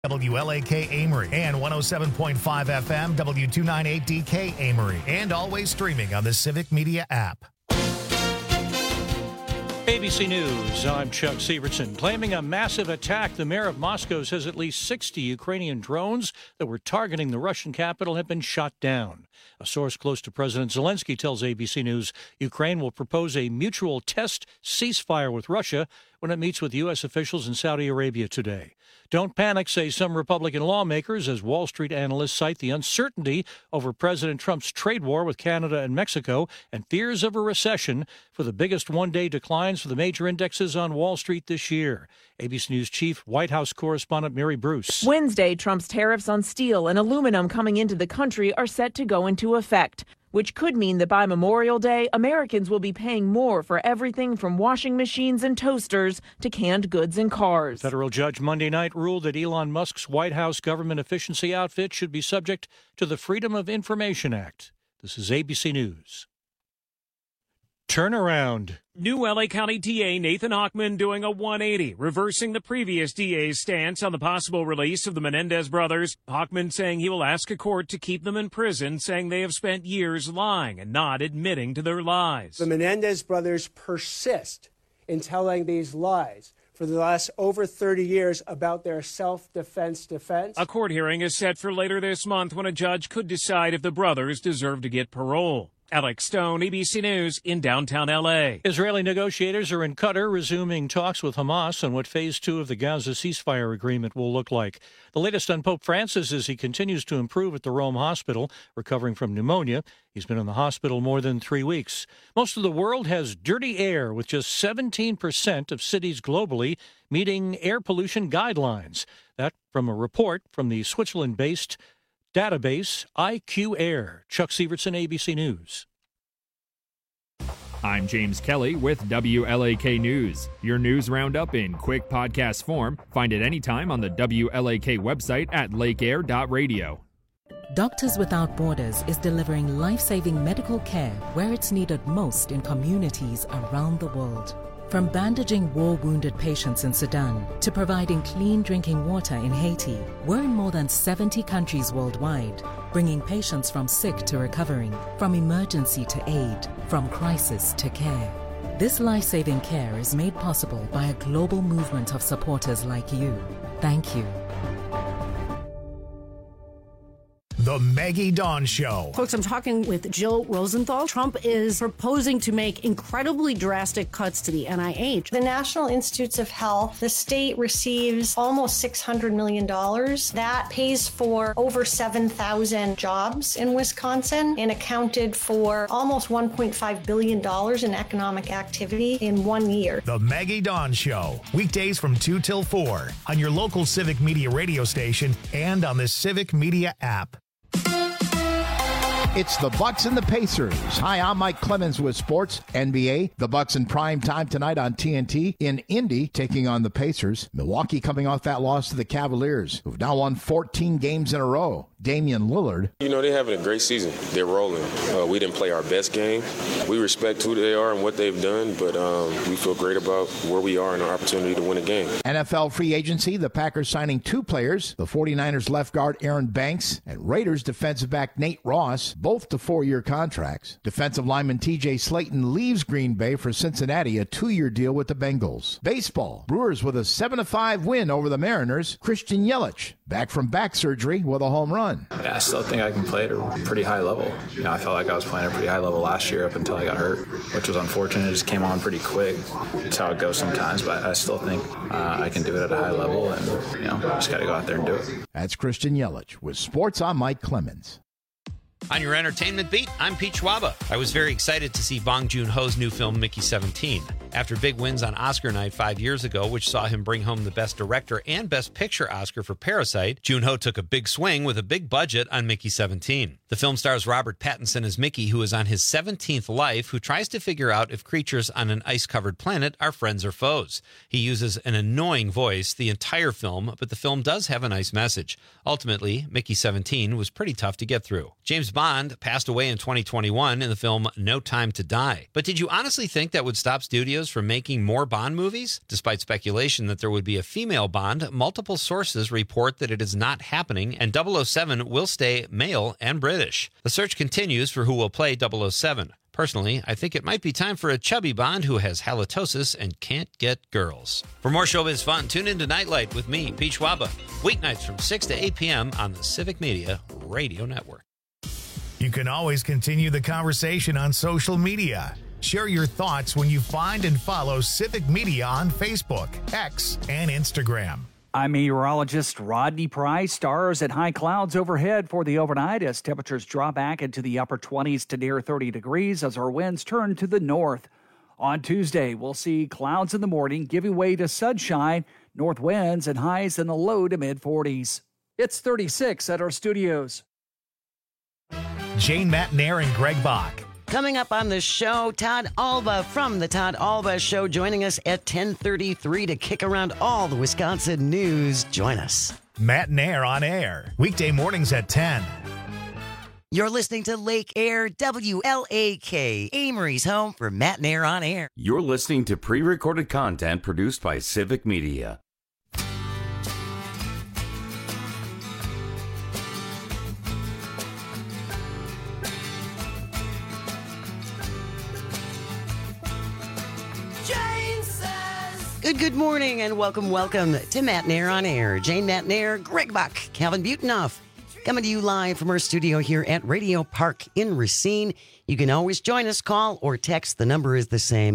WLAK Amory and 107.5 FM W298DK Amory, and always streaming on the Civic Media app. ABC News, I'm Chuck Severson. Claiming a massive attack, the mayor of Moscow says at least 60 Ukrainian drones that were targeting the Russian capital have been shot down. A source close to President Zelensky tells ABC News Ukraine will propose a mutual test ceasefire with Russia when it meets with U.S. officials in Saudi Arabia today. Don't panic, say some Republican lawmakers, as Wall Street analysts cite the uncertainty over President Trump's trade war with Canada and Mexico and fears of a recession for the biggest one-day declines for the major indexes on Wall Street this year. ABC News Chief White House correspondent Mary Bruce. Wednesday, Trump's tariffs on steel and aluminum coming into the country are set to go into effect, which could mean that by Memorial Day, Americans will be paying more for everything from washing machines and toasters to canned goods and cars. Federal judge Monday night ruled that Elon Musk's White House government efficiency outfit should be subject to the Freedom of Information Act. This is ABC News. Turnaround. New LA County DA Nathan Hochman doing a 180, reversing the previous DA's stance on the possible release of the Menendez brothers. Hochman saying he will ask a court to keep them in prison, saying they have spent years lying and not admitting to their lies. The Menendez brothers persist in telling these lies for the last over 30 years about their self-defense defense. A court hearing is set for later this month when a judge could decide if the brothers deserve to get parole. Alex Stone, ABC News in downtown L.A. Israeli negotiators are in Qatar resuming talks with Hamas on what Phase 2 of the Gaza ceasefire agreement will look like. The latest on Pope Francis as he continues to improve at the Rome Hospital, recovering from pneumonia. He's been in the hospital more than 3 weeks. Most of the world has dirty air, with just 17% of cities globally meeting air pollution guidelines. That from a report from the Switzerland-based database IQ Air. Chuck Severson, ABC News. I'm James Kelly with WLAK News. Your news roundup in quick podcast form. Find it anytime on the WLAK website at lakeair.radio. Doctors Without Borders is delivering life-saving medical care where it's needed most in communities around the world. From bandaging war-wounded patients in Sudan to providing clean drinking water in Haiti, we're in more than 70 countries worldwide, bringing patients from sick to recovering, from emergency to aid, from crisis to care. This life-saving care is made possible by a global movement of supporters like you. Thank you. The Maggie Dawn Show. Folks, I'm talking with Jill Rosenthal. Trump is proposing to make incredibly drastic cuts to the NIH. The National Institutes of Health, the state receives almost $600 million. That pays for over 7,000 jobs in Wisconsin and accounted for almost $1.5 billion in economic activity in 1 year. The Maggie Dawn Show. Weekdays from 2 till 4 on your local Civic Media radio station and on the Civic Media app. It's the Bucks and the Pacers. Hi, I'm Mike Clemens with Sports NBA. The Bucks in prime time tonight on TNT in Indy, taking on the Pacers. Milwaukee coming off that loss to the Cavaliers, who've now won 14 games in a row. Damian Lillard. You know, they're having a great season. They're rolling. We didn't play our best game. We respect who they are and what they've done, but we feel great about where we are and our opportunity to win a game. NFL free agency, the Packers signing 2 players, the 49ers left guard Aaron Banks and Raiders defensive back Nate Ross, both to 4-year contracts. Defensive lineman TJ Slayton leaves Green Bay for Cincinnati, a 2-year deal with the Bengals. Baseball, Brewers with a 7-5 win over the Mariners. Christian Yelich, back from back surgery with a home run. Yeah, I still think I can play at a pretty high level. You know, I felt like I was playing at a pretty high level last year up until I got hurt, which was unfortunate. It just came on pretty quick. That's how it goes sometimes, but I still think I can do it at a high level, and, you know, just got to go out there and do it. That's Christian Yelich with Sports. I'm Mike Clemens. On your entertainment beat, I'm Pete Schwaba. I was very excited to see Bong Joon-ho's new film, Mickey 17. After big wins on Oscar night 5 years ago, which saw him bring home the Best Director and Best Picture Oscar for Parasite, Joon-ho took a big swing with a big budget on Mickey 17. The film stars Robert Pattinson as Mickey, who is on his 17th life, who tries to figure out if creatures on an ice-covered planet are friends or foes. He uses an annoying voice the entire film, but the film does have a nice message. Ultimately, Mickey 17 was pretty tough to get through. James Bond Bond passed away in 2021 in the film No Time to Die. But did you honestly think that would stop studios from making more Bond movies? Despite speculation that there would be a female Bond, multiple sources report that it is not happening, and 007 will stay male and British. The search continues for who will play 007. Personally, I think it might be time for a chubby Bond who has halitosis and can't get girls. For more showbiz fun, tune into Nightlight with me, Peach Waba, weeknights from 6 to 8 p.m. on the Civic Media Radio Network. You can always continue the conversation on social media. Share your thoughts when you find and follow Civic Media on Facebook, X, and Instagram. I'm meteorologist Rodney Price. Stars and high clouds overhead for the overnight as temperatures draw back into the upper 20s to near 30 degrees as our winds turn to the north. On Tuesday, we'll see clouds in the morning giving way to sunshine, north winds, and highs in the low to mid 40s. It's 36 at our studios. Jane Matnair and Greg Bach. Coming up on the show, Todd Alba from The Todd Alba Show joining us at 10:33 to kick around all the Wisconsin news. Join us. Matt Nair on air, weekday mornings at 10. You're listening to Lake Air, WLAK, Amory's home for Matt Nair on air. You're listening to pre-recorded content produced by Civic Media. Good morning and welcome to Matt Nair on Air. Jane Matt Nair, Greg Bach, Calvin Butenoff, coming to you live from our studio here at Radio Park in Racine. You can always join us, call or text. The number is the same,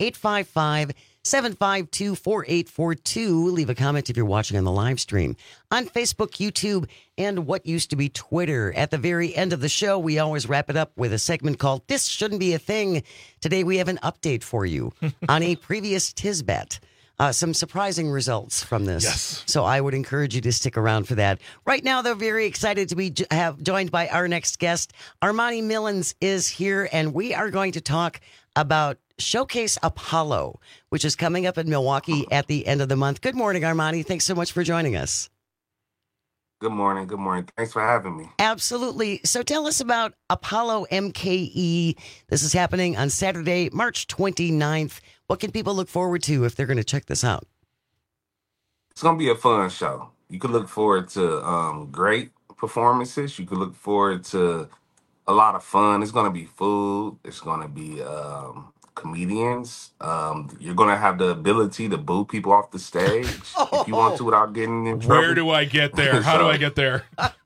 855-752-4842. Leave a comment if you're watching on the live stream on Facebook, YouTube, and what used to be Twitter. At the very end of the show, we always wrap it up with a segment called This Shouldn't Be a Thing. Today, we have an update for you on a previous Tisbet. Some surprising results from this. Yes. So I would encourage you to stick around for that. Right now, they're very excited to be joined by our next guest. Armani Millens is here, and we are going to talk about Showcase Apollo, which is coming up in Milwaukee at the end of the month. Good morning, Armani. Thanks so much for joining us. Good morning. Good morning. Thanks for having me. Absolutely. So tell us about Apollo MKE. This is happening on Saturday, March 29th. What can people look forward to if they're going to check this out? It's going to be a fun show. You can look forward to great performances. You can look forward to a lot of fun. It's going to be food. It's going to be comedians. You're going to have the ability to boo people off the stage if you want to without getting in trouble. Where do I get there? How do I get there?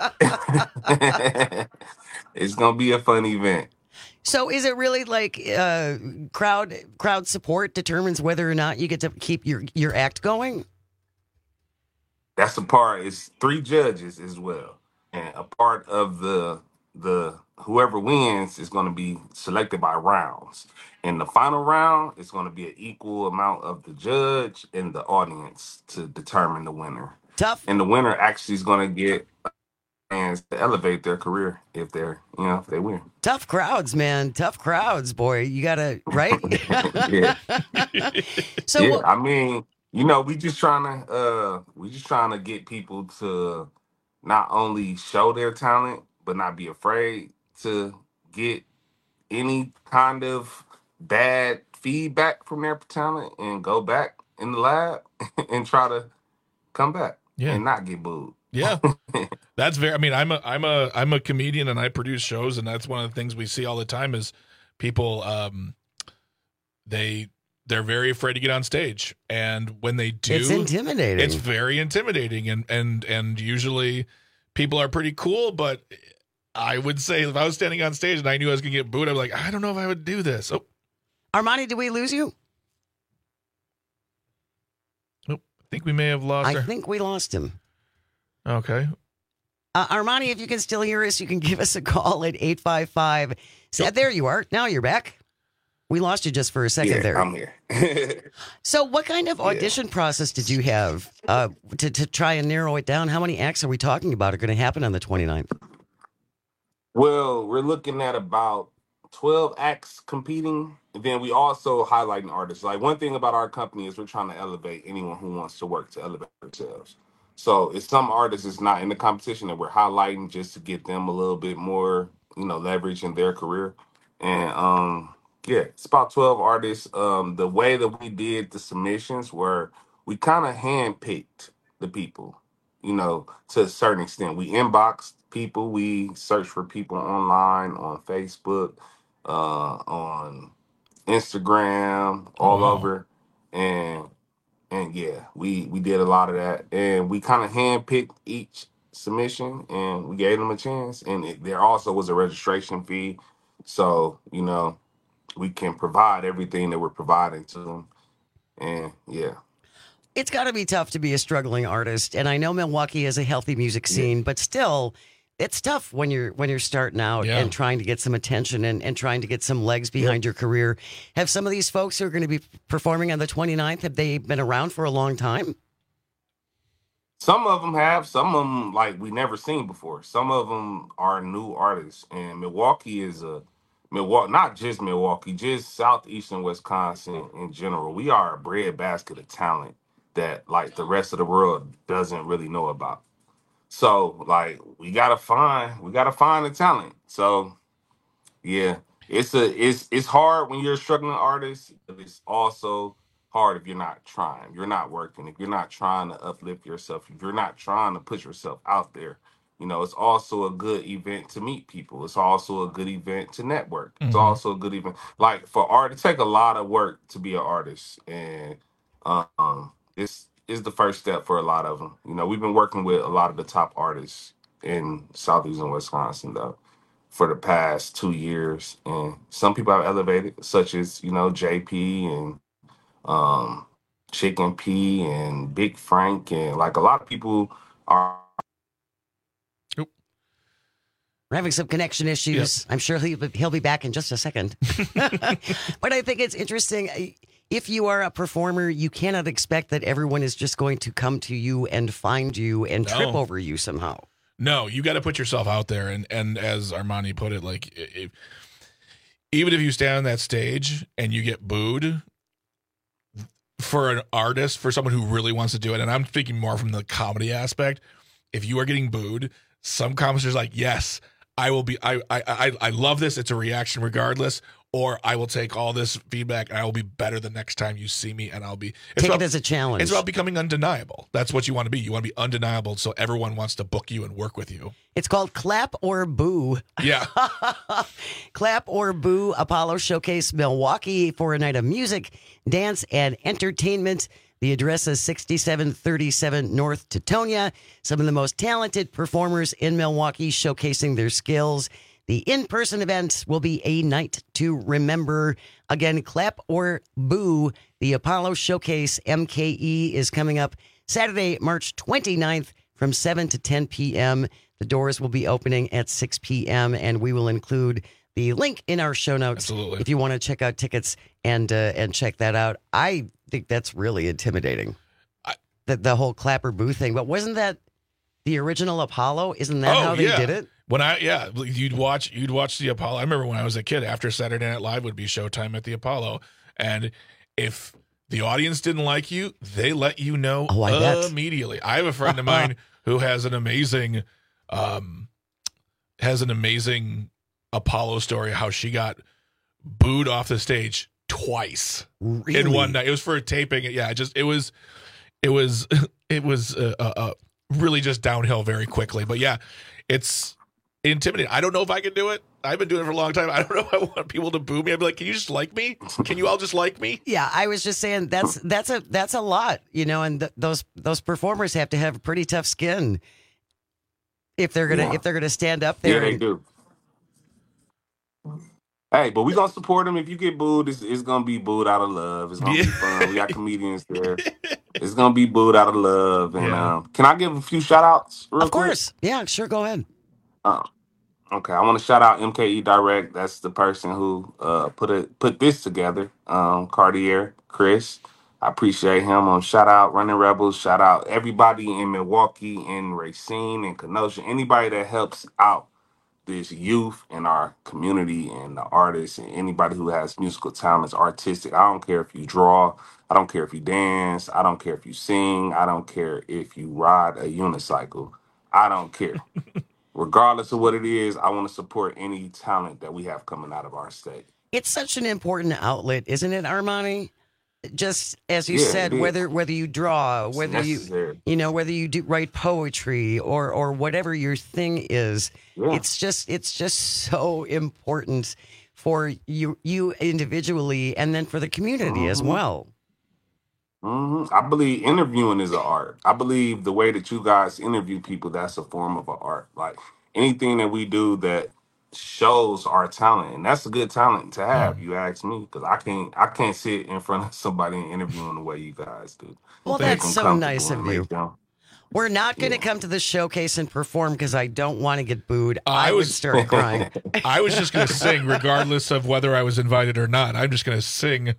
It's going to be a fun event. So is it really like crowd support determines whether or not you get to keep your act going? That's the part. It's 3 judges as well. And a part of the whoever wins is going to be selected by rounds. In the final round, it's going to be an equal amount of the judge and the audience to determine the winner. Tough. And the winner actually is going to get fans to elevate their career if they win. Tough crowds, man. Tough crowds, boy. You gotta, right? Yeah. So yeah, I mean, we just trying to get people to not only show their talent, but not be afraid to get any kind of bad feedback from their talent and go back in the lab and try to come back and not get booed. Yeah, that's very. I mean, I'm a comedian and I produce shows, and that's one of the things we see all the time is people. They're very afraid to get on stage, and when they do, it's intimidating. It's very intimidating, and usually people are pretty cool. But I would say if I was standing on stage and I knew I was going to get booed, I'd be like, I don't know if I would do this. Oh, Armani, did we lose you? Oh, I think we may have lost. I think we lost him. Okay. Armani, if you can still hear us, you can give us a call at 855. There you are. Now you're back. We lost you just for a second there. I'm here. So what kind of audition process did you have to try and narrow it down? How many acts are we talking about are going to happen on the 29th? Well, we're looking at about 12 acts competing. And then we also highlighting artists. Like one thing about our company is we're trying to elevate anyone who wants to work to elevate themselves. So it's some artists that's not in the competition that we're highlighting just to get them a little bit more leverage in their career. And yeah, it's about 12 artists. The way that we did the submissions were we kind of handpicked the people, to a certain extent. We inboxed people, we searched for people online, on Facebook, on Instagram, Oh, all wow. over. And yeah, we did a lot of that, and we kind of handpicked each submission, and we gave them a chance. And there also was a registration fee, so we can provide everything that we're providing to them. And yeah, It's got to be tough to be a struggling artist, and I know Milwaukee is a healthy music scene, but still, it's tough when you're starting out Yeah. and trying to get some attention and trying to get some legs behind your career. Have some of these folks who are going to be performing on the 29th, have they been around for a long time? some of them have, some of them like we never seen before. Some of them are new artists, and Milwaukee is Milwaukee, not just Milwaukee, just southeastern Wisconsin in general. We are a breadbasket of talent that like the rest of the world doesn't really know about. So like we gotta find the talent. So yeah, it's hard when you're a struggling artist, but it's also hard if you're not trying. You're not working. If you're not trying to uplift yourself, if you're not trying to put yourself out there. It's also a good event to meet people. It's also a good event to network. It's Mhm. also a good event. Like for art, it take a lot of work to be an artist, and this is the first step for a lot of them. We've been working with a lot of the top artists in southeastern Wisconsin, though, for the past 2 years, and some people have elevated, such as JP and um, Chicken P and Big Frank, and like a lot of people are. We're having some connection issues. I'm sure he'll be back in just a second. But I think it's interesting. If you are a performer, you cannot expect that everyone is just going to come to you and find you and trip over you somehow. No, you got to put yourself out there. And as Armani put it, like, even if you stand on that stage and you get booed, for an artist, for someone who really wants to do it, and I'm thinking more from the comedy aspect, if you are getting booed, some comics are like, yes, I will be, I love this. It's a reaction regardless. Or I will take all this feedback and I will be better the next time you see me, and I'll be take it as a challenge. It's about becoming undeniable. That's what you want to be. You want to be undeniable, so everyone wants to book you and work with you. It's called Clap or Boo. Yeah. Clap or Boo Apollo Showcase Milwaukee for a night of music, dance, and entertainment. The address is 6737 North Teutonia. Some of the most talented performers in Milwaukee showcasing their skills. The in-person event will be a night to remember. Again, Clap or Boo, the Apollo Showcase MKE is coming up Saturday, March 29th from 7 to 10 p.m. The doors will be opening at 6 p.m., and we will include the link in our show notes. Absolutely. If you want to check out tickets and check that out. I think that's really intimidating, the whole Clap or Boo thing. But wasn't that the original Apollo? Isn't that how they did it? You'd watch the Apollo. I remember when I was a kid, after Saturday Night Live would be showtime at the Apollo, and if the audience didn't like you, they let you know immediately. I have a friend of mine who has an amazing Apollo story, how she got booed off the stage twice in one night. It was for a taping. Yeah, it was really just downhill very quickly. But yeah, it's intimidating. I don't know if I can do it. I've been doing it for a long time. I don't know if I want people to boo me. I'd be like, can you just like me? Can you all just like me? Yeah, I was just saying that's a lot, and those performers have to have pretty tough skin if they're gonna stand up there. Yeah, they do. Hey, but we gonna support them. If you get booed, it's gonna be booed out of love. It's gonna be fun. We got comedians there. It's gonna be booed out of love. And can I give a few shout outs real quick? Of course. Yeah, sure, go ahead. Okay, I want to shout out MKE Direct. That's the person who put this together. Cartier, Chris. I appreciate him. Shout out Running Rebels. Shout out everybody in Milwaukee and Racine and Kenosha. Anybody that helps out this youth in our community and the artists and anybody who has musical talents, artistic. I don't care if you draw. I don't care if you dance. I don't care if you sing. I don't care if you ride a unicycle. I don't care. regardless of what it is, I want to support any talent that we have coming out of our state. It's such an important outlet, isn't it, Armani? Just as you Yeah, said, it is. whether you draw, whether necessary. whether you do write poetry or whatever your thing is, it's just so important for you individually and then for the community as well. I believe interviewing is an art. I believe the way that you guys interview people, that's a form of an art. Like anything that we do that shows our talent, and that's a good talent to have. You ask me, because I can't sit in front of somebody and interview them the way you guys do. Well, Make that's them so comfortable nice and of make you. them- We're not going to come to the showcase and perform because I don't want to get booed. I would start crying. I was just going to sing regardless of whether I was invited or not. I'm just going to sing.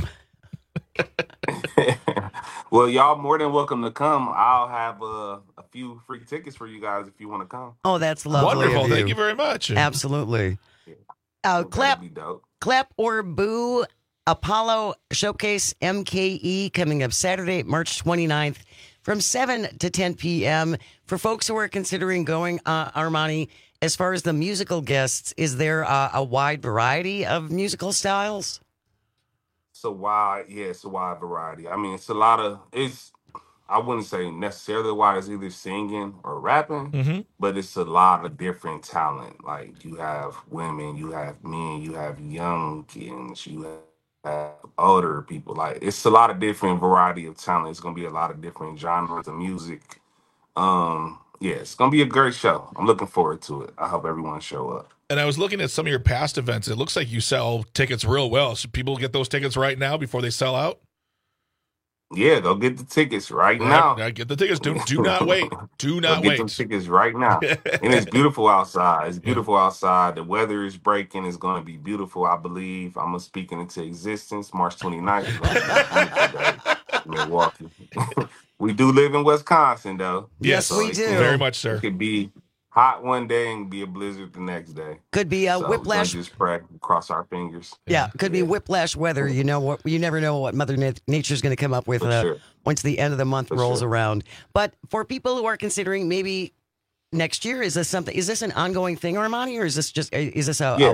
Well, y'all more than welcome to come. I'll have a few free tickets for you guys if you want to come. Oh, that's lovely. Wonderful. Of you. Thank you very much. Absolutely. Clap or boo. Apollo Showcase MKE coming up Saturday, March 29th from 7 to 10 p.m. For folks who are considering going, Armani, as far as the musical guests, is there a wide variety of musical styles? It's a wide variety. I mean, I wouldn't say necessarily wide, it's either singing or rapping, but it's a lot of different talent. Like you have women, you have men, you have young kids, you have older people. Like it's a lot of different variety of talent. It's gonna be a lot of different genres of music. It's gonna be a great show. I'm looking forward to it. I hope everyone show up. And I was looking at some of your past events. It looks like you sell tickets real well. Should people get those tickets right now before they sell out? Yeah, go get the tickets right now. Get the tickets. Do not wait. Do not Go wait. get them tickets right now. And it's beautiful outside. It's beautiful outside. The weather is breaking. It's going to be beautiful, I believe. I'm going to speak it into existence. March 29th is going to be a beautiful day in Milwaukee. We do live in Wisconsin, though. Yes, we do. Very much, sir. It could be hot one day and be a blizzard the next day. Could be a whiplash. Just pray, cross our fingers. Yeah, could be whiplash weather. You know what? You never know what Mother Nature's going to come up with once the end of the month rolls around. But for people who are considering maybe next year, is this an ongoing thing, Armani, or is this a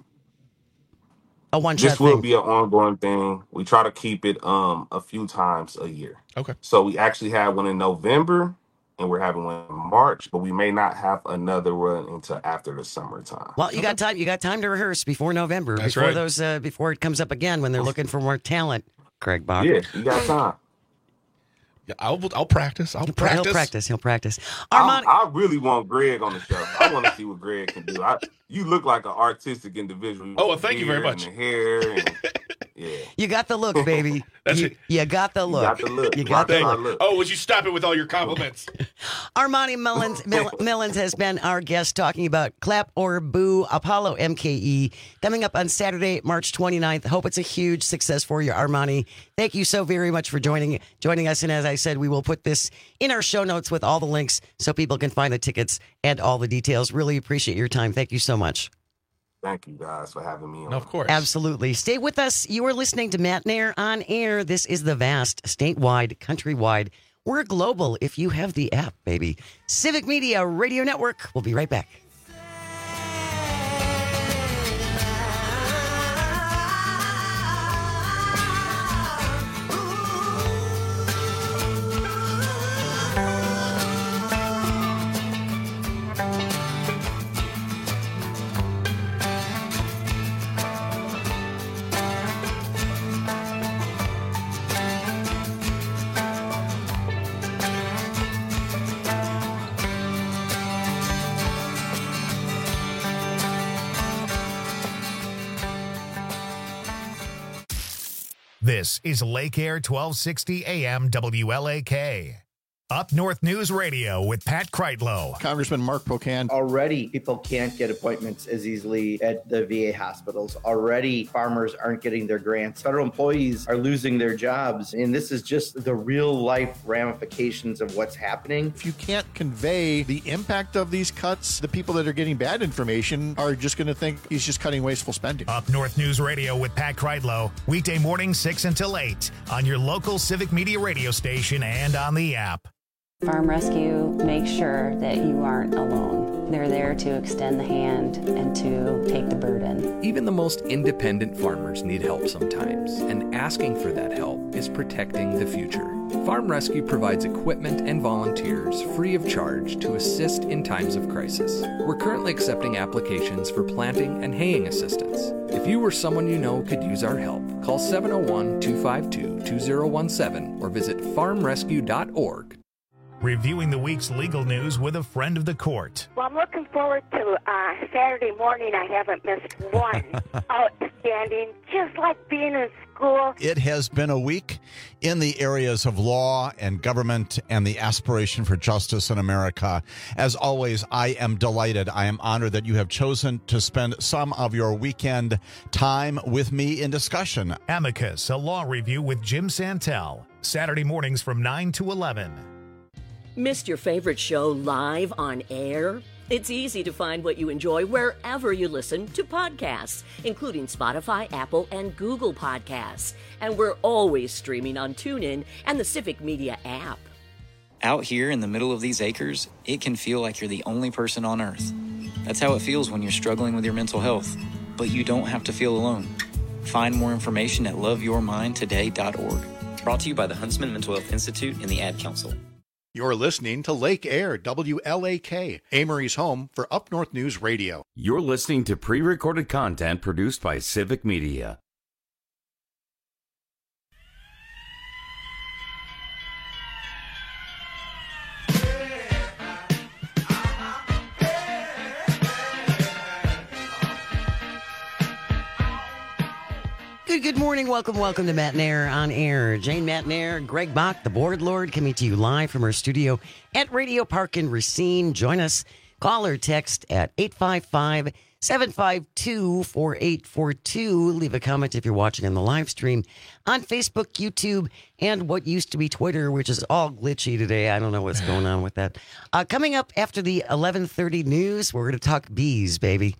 one shot This will thing? be an ongoing thing. We try to keep it a few times a year. Okay. So we actually had one in November, and we're having one in March, but we may not have another one until after the summertime. Well, you got time. You got time to rehearse before November. That's before right. Before it comes up again when they're looking for more talent. Craig Bach. Yeah, you got time. Yeah, I'll practice. I'll practice. He'll practice. Armani, I really want Greg on the show. I want to see what Greg can do. You look like an artistic individual. Oh, well, thank you very much. And the hair and, yeah. You got the look, baby. You got the look. You got the look. Oh, would you stop it with all your compliments? Armani Mullins has been our guest talking about Clap or Boo Apollo MKE coming up on Saturday, March 29th. Hope it's a huge success for you, Armani. Thank you so very much for joining us. And as I said, we will put this in our show notes with all the links so people can find the tickets and all the details. Really appreciate your time. Thank you so much. Thank you guys for having me on. Of course. Absolutely. Stay with us. You are listening to Matt Nair on air. This is the vast, statewide, countrywide. We're global if you have the app, baby. Civic Media Radio Network. We'll be right back. This is Lake Air 1260 AM WLAK. Up North News Radio with Pat Kreitlow. Congressman Mark Pocan. Already, people can't get appointments as easily at the VA hospitals. Already, farmers aren't getting their grants. Federal employees are losing their jobs. And this is just the real-life ramifications of what's happening. If you can't convey the impact of these cuts, the people that are getting bad information are just going to think he's just cutting wasteful spending. Up North News Radio with Pat Kreitlow. Weekday morning 6 until 8 on your local Civic Media radio station and on the app. Farm Rescue makes sure that you aren't alone. They're there to extend the hand and to take the burden. Even the most independent farmers need help sometimes, and asking for that help is protecting the future. Farm Rescue provides equipment and volunteers free of charge to assist in times of crisis. We're currently accepting applications for planting and haying assistance. If you or someone you know could use our help, call 701-252-2017 or visit farmrescue.org. Reviewing the week's legal news with a friend of the court. Well, I'm looking forward to Saturday morning. I haven't missed one. Outstanding, just like being in school. It has been a week in the areas of law and government and the aspiration for justice in America. As always, I am delighted. I am honored that you have chosen to spend some of your weekend time with me in discussion. Amicus, a law review with Jim Santel. Saturday mornings from 9 to 11. Missed your favorite show live on air? It's easy to find what you enjoy wherever you listen to podcasts, including Spotify, Apple, and Google Podcasts. And we're always streaming on TuneIn and the Civic Media app. Out here in the middle of these acres, it can feel like you're the only person on Earth. That's how it feels when you're struggling with your mental health. But you don't have to feel alone. Find more information at loveyourmindtoday.org. Brought to you by the Huntsman Mental Health Institute and the Ad Council. You're listening to Lake Air, WLAK, Amory's home for Up North News Radio. You're listening to pre-recorded content produced by Civic Media. Good morning. Welcome to Matt Nair on Air. Jane Matt Nair, Greg Bach, the board lord, coming to you live from our studio at Radio Park in Racine. Join us. Call or text at 855-752-4842. Leave a comment if you're watching on the live stream on Facebook, YouTube, and what used to be Twitter, which is all glitchy today. I don't know what's going on with that. Coming up after the 11:30 news, we're going to talk bees, baby.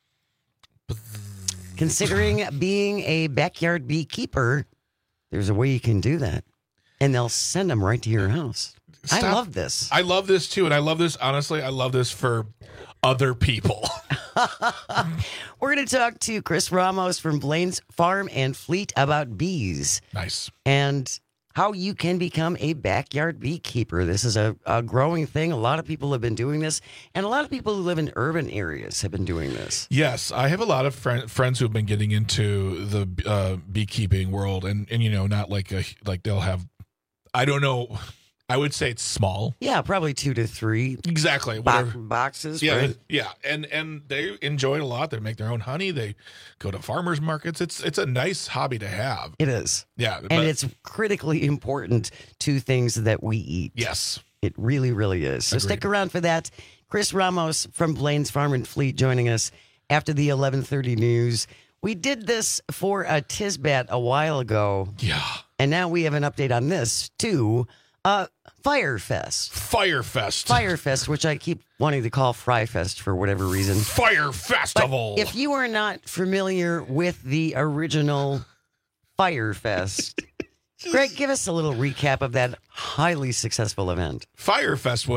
Considering being a backyard beekeeper, there's a way you can do that. And they'll send them right to your house. I love this. I love this too. And I love this, honestly, I love this for other people. We're going to talk to Chris Ramos from Blaine's Farm and Fleet about bees. Nice. And how you can become a backyard beekeeper. This is a growing thing. A lot of people have been doing this, and a lot of people who live in urban areas have been doing this. Yes, I have a lot of friends who've been getting into the beekeeping world, and you know, not like they'll have, I don't know, I would say it's small. Yeah, probably 2 to 3. Exactly. Boxes. Yeah, right? yeah, and they enjoy it a lot. They make their own honey. They go to farmers markets. It's a nice hobby to have. It is. Yeah, and it's critically important to things that we eat. Yes, it really, really is. So stick around for that. Chris Ramos from Blaine's Farm and Fleet joining us after the 11:30 news. We did this for a Tisbat a while ago. Yeah, and now we have an update on this too. Firefest, which I keep wanting to call Fryfest for whatever reason. Fire Festival. But if you are not familiar with the original Firefest, Greg, give us a little recap of that highly successful event. Firefest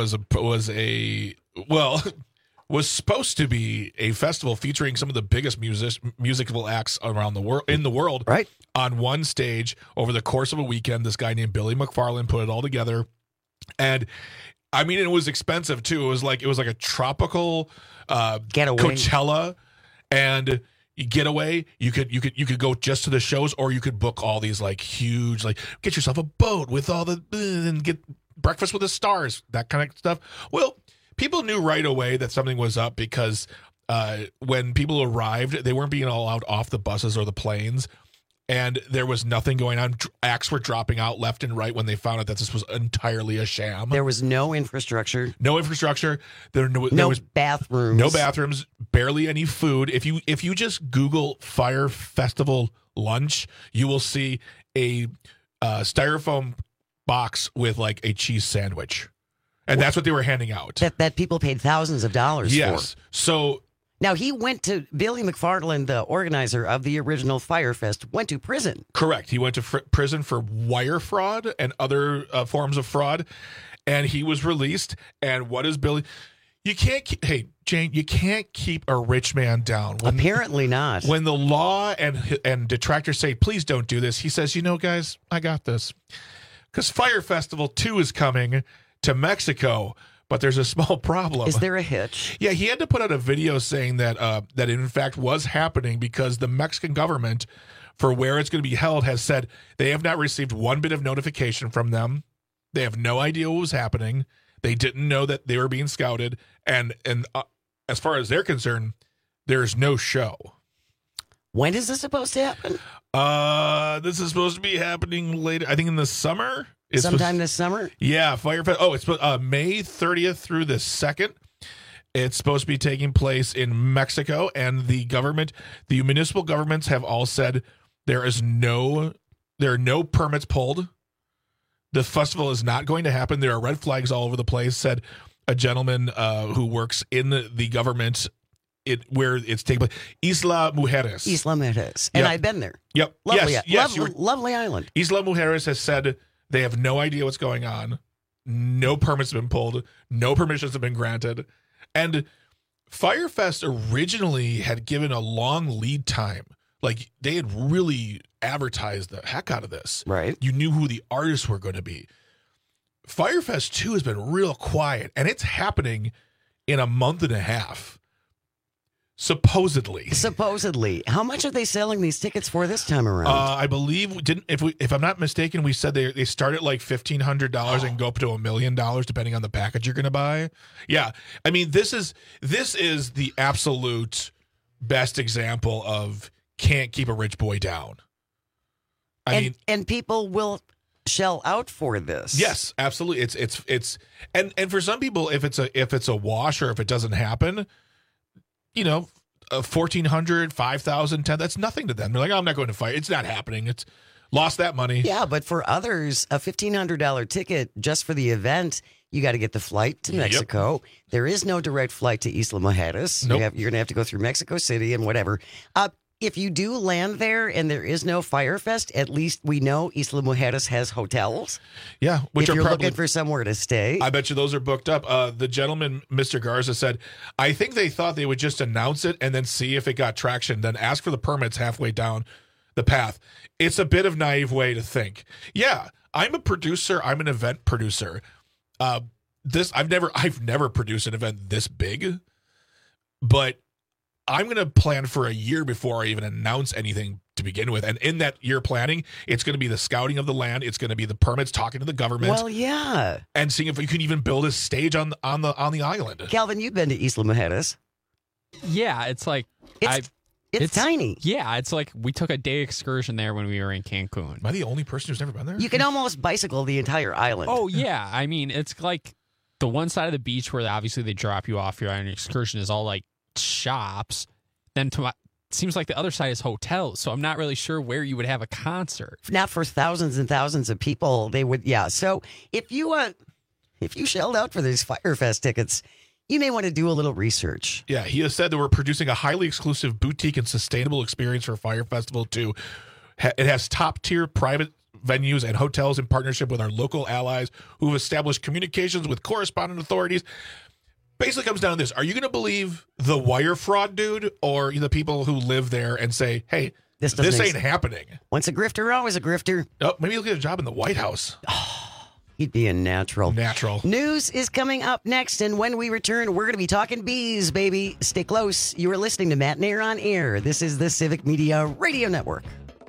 was supposed to be a festival featuring some of the biggest musical acts around the world, right? On one stage over the course of a weekend. This guy named Billy McFarland put it all together, and I mean, it was expensive too. It was like a tropical getaway. Coachella, and getaway. You could go just to the shows, or you could book all these like huge, like get yourself a boat with all the and get breakfast with the stars, that kind of stuff. Well, people knew right away that something was up because when people arrived, they weren't being allowed off the buses or the planes, and there was nothing going on. Acts were dropping out left and right when they found out that this was entirely a sham. There was no infrastructure. There was bathrooms. No bathrooms. Barely any food. If you just Google Fire Festival lunch, you will see a styrofoam box with like a cheese sandwich. And that's what they were handing out. That people paid thousands of dollars for. Yes. So now Billy McFarland, the organizer of the original Firefest, went to prison. Correct. He went to prison for wire fraud and other forms of fraud, and he was released. And what is Billy? You can't keep, hey, Jane, you can't keep a rich man down. Apparently not. When the law and detractors say, please don't do this, he says, guys, I got this. Because Fire Festival 2 is coming to Mexico, but there's a small problem. Is there a hitch? Yeah, he had to put out a video saying that that it in fact was happening because the Mexican government, for where it's going to be held, has said they have not received one bit of notification from them. They have no idea what was happening. They didn't know that they were being scouted, and as far as they're concerned, there's no show. When is this supposed to happen? This is supposed to be happening later. I think in the summer. Sometime this summer. Yeah, Fire Fest. Oh, it's May 30th through the 2nd. It's supposed to be taking place in Mexico, and the municipal governments have all said there are no permits pulled. The festival is not going to happen. There are red flags all over the place, said a gentleman who works in the government where it's taking place. Isla Mujeres. Isla Mujeres. And Yep. I've been there. Yep. Lovely, Yes, lovely island. Isla Mujeres has said they have no idea what's going on. No permits have been pulled. No permissions have been granted. And Firefest originally had given a long lead time. Like, they had really advertised the heck out of this. Right. You knew who the artists were going to be. Firefest 2 has been real quiet, and it's happening in a month and a half. Supposedly. How much are they selling these tickets for this time around? I believe if I'm not mistaken, we said they start at like $1,500 and go up to $1 million depending on the package you're going to buy. Yeah, I mean this is the absolute best example of can't keep a rich boy down. And people will shell out for this. Yes, absolutely. It's and for some people, if it's a wash or if it doesn't happen, $1,400, $5,000, $10,000, that's nothing to them. They're like, I'm not going to fight. It's not happening. It's lost that money. Yeah, but for others, a $1,500 ticket just for the event, you got to get the flight to Mexico. Yep. There is no direct flight to Isla Mujeres. Nope. You're going to have to go through Mexico City and whatever. If you do land there and there is no Firefest, at least we know Isla Mujeres has hotels. Yeah, which if you're looking for somewhere to stay. I bet you those are booked up. The gentleman, Mr. Garza, said, I think they thought they would just announce it and then see if it got traction, then ask for the permits halfway down the path. It's a bit of naive way to think. Yeah, I'm a producer. I'm an event producer. I've never produced an event this big, but I'm going to plan for a year before I even announce anything to begin with. And in that year planning, it's going to be the scouting of the land. It's going to be the permits, talking to the government. Well, yeah. And seeing if we can even build a stage on the island. Calvin, you've been to Isla Mujeres. Yeah, it's like... It's tiny. Yeah, it's like we took a day excursion there when we were in Cancun. Am I the only person who's never been there? You can almost bicycle the entire island. Oh, yeah. I mean, it's like the one side of the beach where obviously they drop you off your excursion is all like shops. Then seems like the other side is hotels. So I'm not really sure where you would have a concert. Not for thousands and thousands of people. They would, yeah. So if you shelled out for these Firefest tickets, you may want to do a little research. Yeah, he has said that we're producing a highly exclusive boutique and sustainable experience for Fire Festival 2. It has top-tier private venues and hotels in partnership with our local allies who have established communications with correspondent authorities. Basically comes down to this. Are you going to believe the wire fraud dude or the people who live there and say, hey, this ain't happening? Once a grifter, always a grifter. Oh, maybe he'll get a job in the White House. He'd be a natural. News is coming up next, and when we return, we're going to be talking bees, baby. Stay close. You are listening to Matt Nair on Air. This is the Civic Media Radio Network.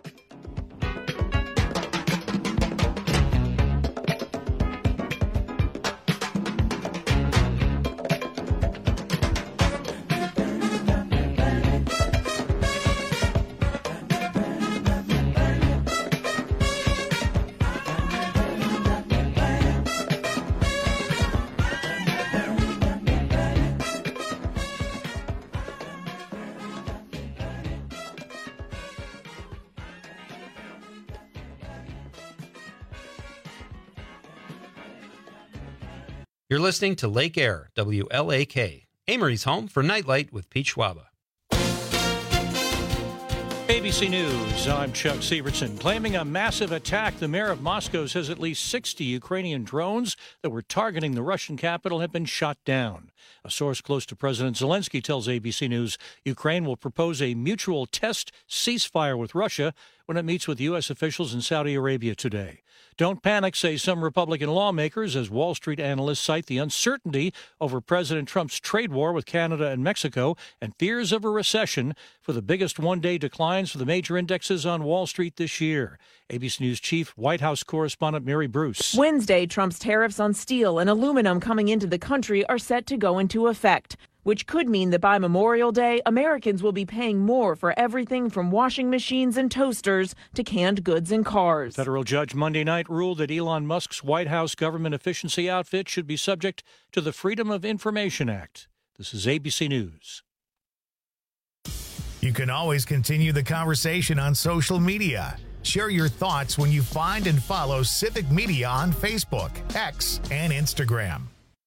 You're listening to Lake Air, WLAK, Amory's home for Nightlight with Pete Schwaba. ABC News, I'm Chuck Severson. Claiming a massive attack, the mayor of Moscow says at least 60 Ukrainian drones that were targeting the Russian capital have been shot down. A source close to President Zelensky tells ABC News Ukraine will propose a mutual test ceasefire with Russia when it meets with U.S. officials in Saudi Arabia today. Don't panic, say some Republican lawmakers, as Wall Street analysts cite the uncertainty over President Trump's trade war with Canada and Mexico and fears of a recession for the biggest one-day declines for the major indexes on Wall Street this year. ABC News Chief White House correspondent Mary Bruce. Wednesday, Trump's tariffs on steel and aluminum coming into the country are set to go into effect, which could mean that by Memorial Day, Americans will be paying more for everything from washing machines and toasters to canned goods and cars. Federal judge Monday night ruled that Elon Musk's White House government efficiency outfit should be subject to the Freedom of Information Act. This is ABC News. You can always continue the conversation on social media. Share your thoughts when you find and follow Civic Media on Facebook, X, and Instagram.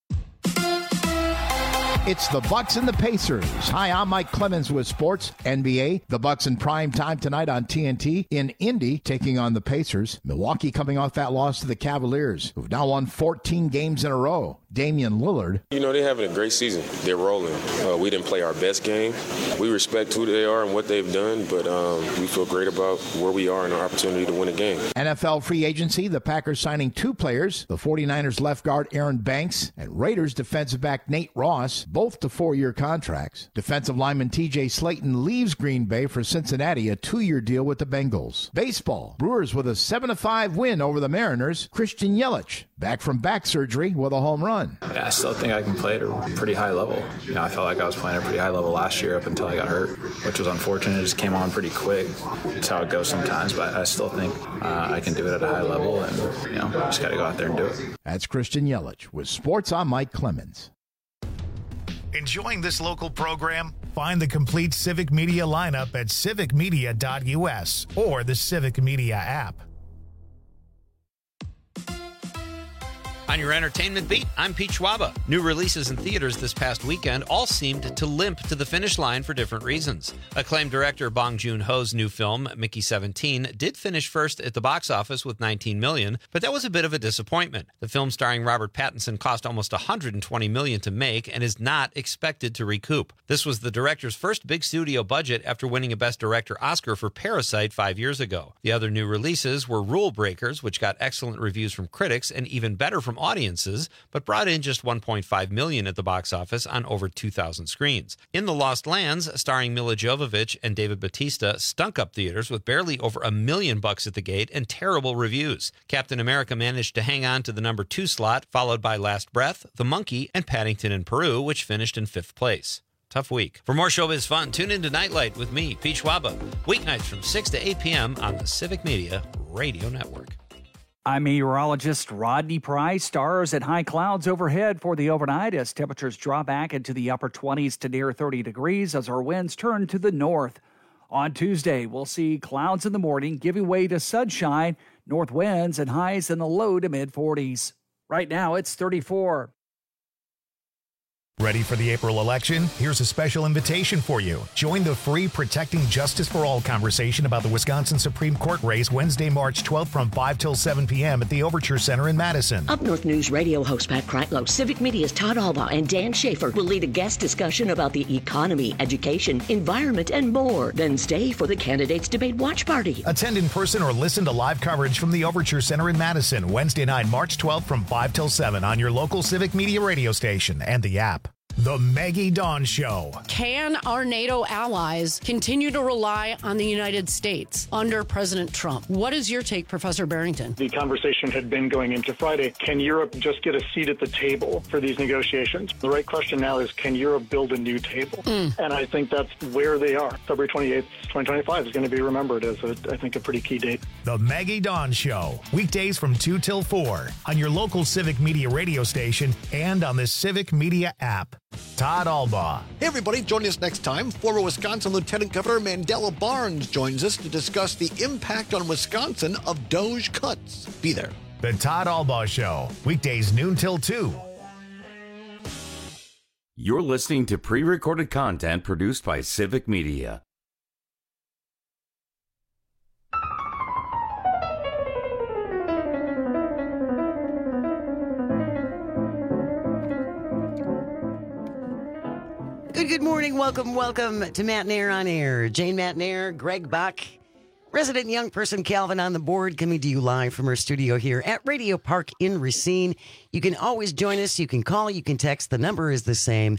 It's the Bucks and the Pacers. Hi, I'm Mike Clemens with Sports NBA. The Bucks in prime time tonight on TNT in Indy, taking on the Pacers. Milwaukee coming off that loss to the Cavaliers, who've now won 14 games in a row. Damian Lillard. You know, they're having a great season. They're rolling. We didn't play our best game. We respect who they are and what they've done, but we feel great about where we are and our opportunity to win a game. NFL free agency, the Packers signing two players, the 49ers left guard Aaron Banks and Raiders defensive back Nate Ross, both to 4-year contracts. Defensive lineman TJ Slayton leaves Green Bay for Cincinnati, a 2-year deal with the Bengals. Baseball, Brewers with a 7-5 win over the Mariners. Christian Yelich, back from back surgery with a home run. Yeah, I still think I can play at a pretty high level. You know, I felt like I was playing at a pretty high level last year up until I got hurt, which was unfortunate. It just came on pretty quick. That's how it goes sometimes, but I still think I can do it at a high level, and, you know, just got to go out there and do it. That's Christian Yelich with Sports. I'm Mike Clemens. Enjoying this local program? Find the complete Civic Media lineup at civicmedia.us or the Civic Media app. On your entertainment beat, I'm Pete Schwaba. New releases in theaters this past weekend all seemed to limp to the finish line for different reasons. Acclaimed director Bong Joon-ho's new film, Mickey 17, did finish first at the box office with $19 million, but that was a bit of a disappointment. The film starring Robert Pattinson cost almost $120 million to make and is not expected to recoup. This was the director's first big studio budget after winning a Best Director Oscar for Parasite 5 years ago. The other new releases were Rule Breakers, which got excellent reviews from critics and even better from audiences, but brought in just $1.5 million at the box office on over 2,000 screens. In The Lost Lands, starring Mila Jovovich and David Bautista, stunk up theaters with barely over $1 million at the gate and terrible reviews. Captain America managed to hang on to the number 2 slot, followed by Last Breath, The Monkey, and Paddington in Peru, which finished in 5th place. Tough week. For more showbiz fun, tune into Nightlight with me, Pete Schwaba, weeknights from 6 to 8 p.m. on the Civic Media Radio Network. I'm meteorologist Rodney Price. Stars and high clouds overhead for the overnight as temperatures drop back into the upper 20s to near 30 degrees as our winds turn to the north. On Tuesday, we'll see clouds in the morning giving way to sunshine, north winds, and highs in the low to mid 40s. Right now, it's 34. Ready for the April election? Here's a special invitation for you. Join the free Protecting Justice for All conversation about the Wisconsin Supreme Court race Wednesday, March 12th from 5 till 7 p.m. at the Overture Center in Madison. Up North News radio host Pat Kreitlow, Civic Media's Todd Alba, and Dan Schaefer will lead a guest discussion about the economy, education, environment, and more. Then stay for the Candidates Debate Watch Party. Attend in person or listen to live coverage from the Overture Center in Madison, Wednesday night, March 12th from 5 till 7 on your local Civic Media radio station and the app. The Maggie Dawn Show. Can our NATO allies continue to rely on the United States under President Trump? What is your take, Professor Barrington? The conversation had been going into Friday. Can Europe just get a seat at the table for these negotiations? The right question now is, can Europe build a new table? And I think that's where they are. February 28th, 2025 is going to be remembered as, I think, a pretty key date. The Maggie Dawn Show. Weekdays from 2 till 4 on your local Civic Media radio station and on the Civic Media app. Todd Alba. Hey everybody, join us next time. Former Wisconsin Lieutenant Governor Mandela Barnes joins us to discuss the impact on Wisconsin of Doge cuts. Be there. The Todd Alba Show. Weekdays noon till 2. You're listening to pre-recorded content produced by Civic Media. Good morning. Welcome to Matt and Air on Air. Jane Matt and Air, Greg Bach, resident young person Calvin on the board, coming to you live from our studio here at Radio Park in Racine. You can always join us. You can call, you can text. The number is the same,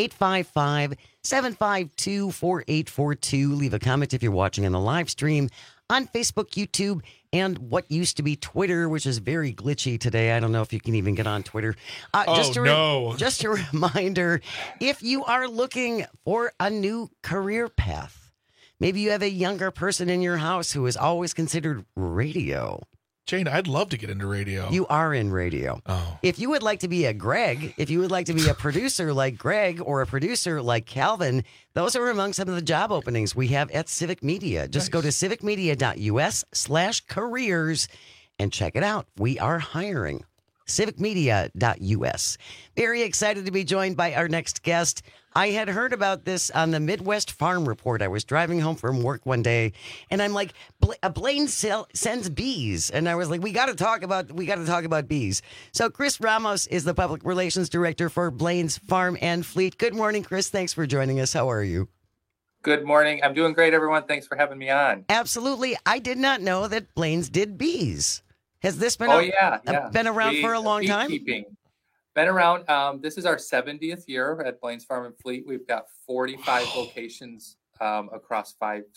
855-752-4842. Leave a comment if you're watching on the live stream on Facebook, YouTube, and what used to be Twitter, which is very glitchy today. I don't know if you can even get on Twitter. Just a reminder, if you are looking for a new career path, maybe you have a younger person in your house who has always considered radio. Jane, I'd love to get into radio. You are in radio. Oh. If you would like to be a Greg, if you would like to be a producer like Greg or a producer like Calvin, those are among some of the job openings we have at Civic Media. Just go to civicmedia.us/careers and check it out. We are hiring. civicmedia.us. Very excited to be joined by our next guest. I had heard about this on the Midwest Farm Report. I was driving home from work one day, and I'm like, Blaine sends bees, and I was like, we got to talk about bees. So Chris Ramos is the public relations director for Blaine's Farm and Fleet. Good morning, Chris. Thanks for joining us. How are you? Good morning. I'm doing great, everyone. Thanks for having me on. Absolutely. I did not know that Blaine's did bees. Has this been been around for a long time? Been around. This is our 70th year at Blaine's Farm and Fleet. We've got 45 locations across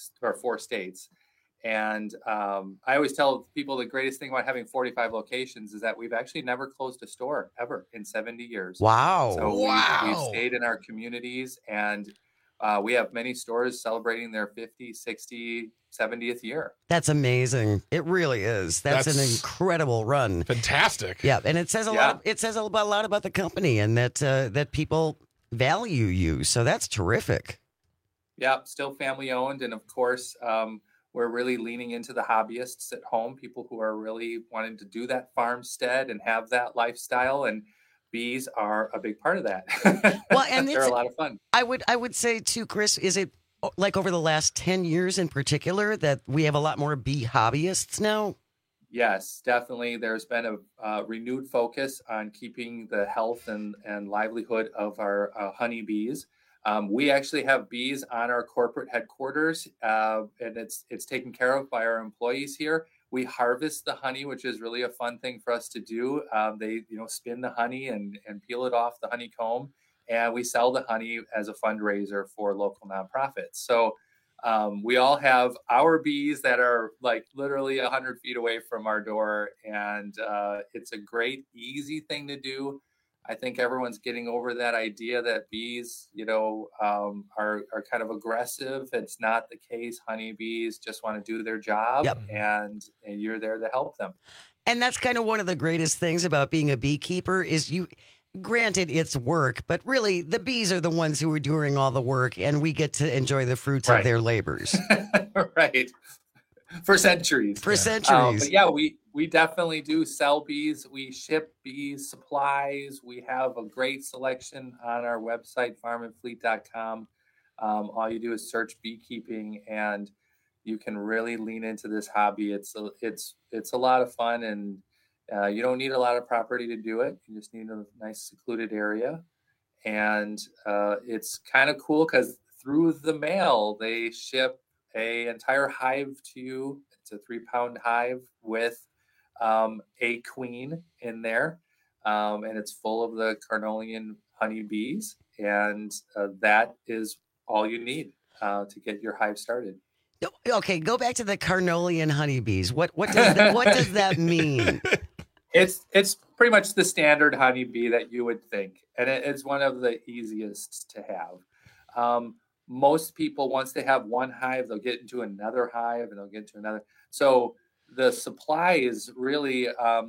4 states. And I always tell people the greatest thing about having 45 locations is that we've actually never closed a store ever in 70 years. Wow. So we've stayed in our communities, and we have many stores celebrating their 50, 60, 70th year. That's amazing. It really is. That's an incredible run. Fantastic. Yeah, and it says a lot. It says a lot about the company, and that people value you. So that's terrific. Yeah, still family owned, and of course, we're really leaning into the hobbyists at home, people who are really wanting to do that farmstead and have that lifestyle, and bees are a big part of that. Well, and they're a lot of fun. I would say too, Chris, is it like over the last 10 years in particular that we have a lot more bee hobbyists now? Yes, definitely. There's been a renewed focus on keeping the health and livelihood of our honeybees. We actually have bees on our corporate headquarters, and it's taken care of by our employees here. We harvest the honey, which is really a fun thing for us to do. They spin the honey and peel it off the honeycomb, and we sell the honey as a fundraiser for local nonprofits. So we all have our bees that are like literally 100 feet away from our door, and it's a great, easy thing to do. I think everyone's getting over that idea that bees, are kind of aggressive. It's not the case. Honeybees just want to do their job, and you're there to help them. And that's kind of one of the greatest things about being a beekeeper is granted, it's work, but really the bees are the ones who are doing all the work, and we get to enjoy the fruits of their labors. Right. For centuries. But yeah, we definitely do sell bees. We ship bees supplies. We have a great selection on our website, farmandfleet.com. All you do is search beekeeping, and you can really lean into this hobby. It's a lot of fun, and you don't need a lot of property to do it. You just need a nice secluded area. And it's kind of cool because through the mail, they ship an entire hive to you. It's a 3-pound hive with a queen in there. And it's full of the Carnolian honeybees. And that is all you need to get your hive started. Okay, go back to the Carnolian honeybees. What does that mean? It's pretty much the standard honeybee that you would think, and it's one of the easiest to have. Most people, once they have one hive, they'll get into another hive, and they'll get into another. So the supplies really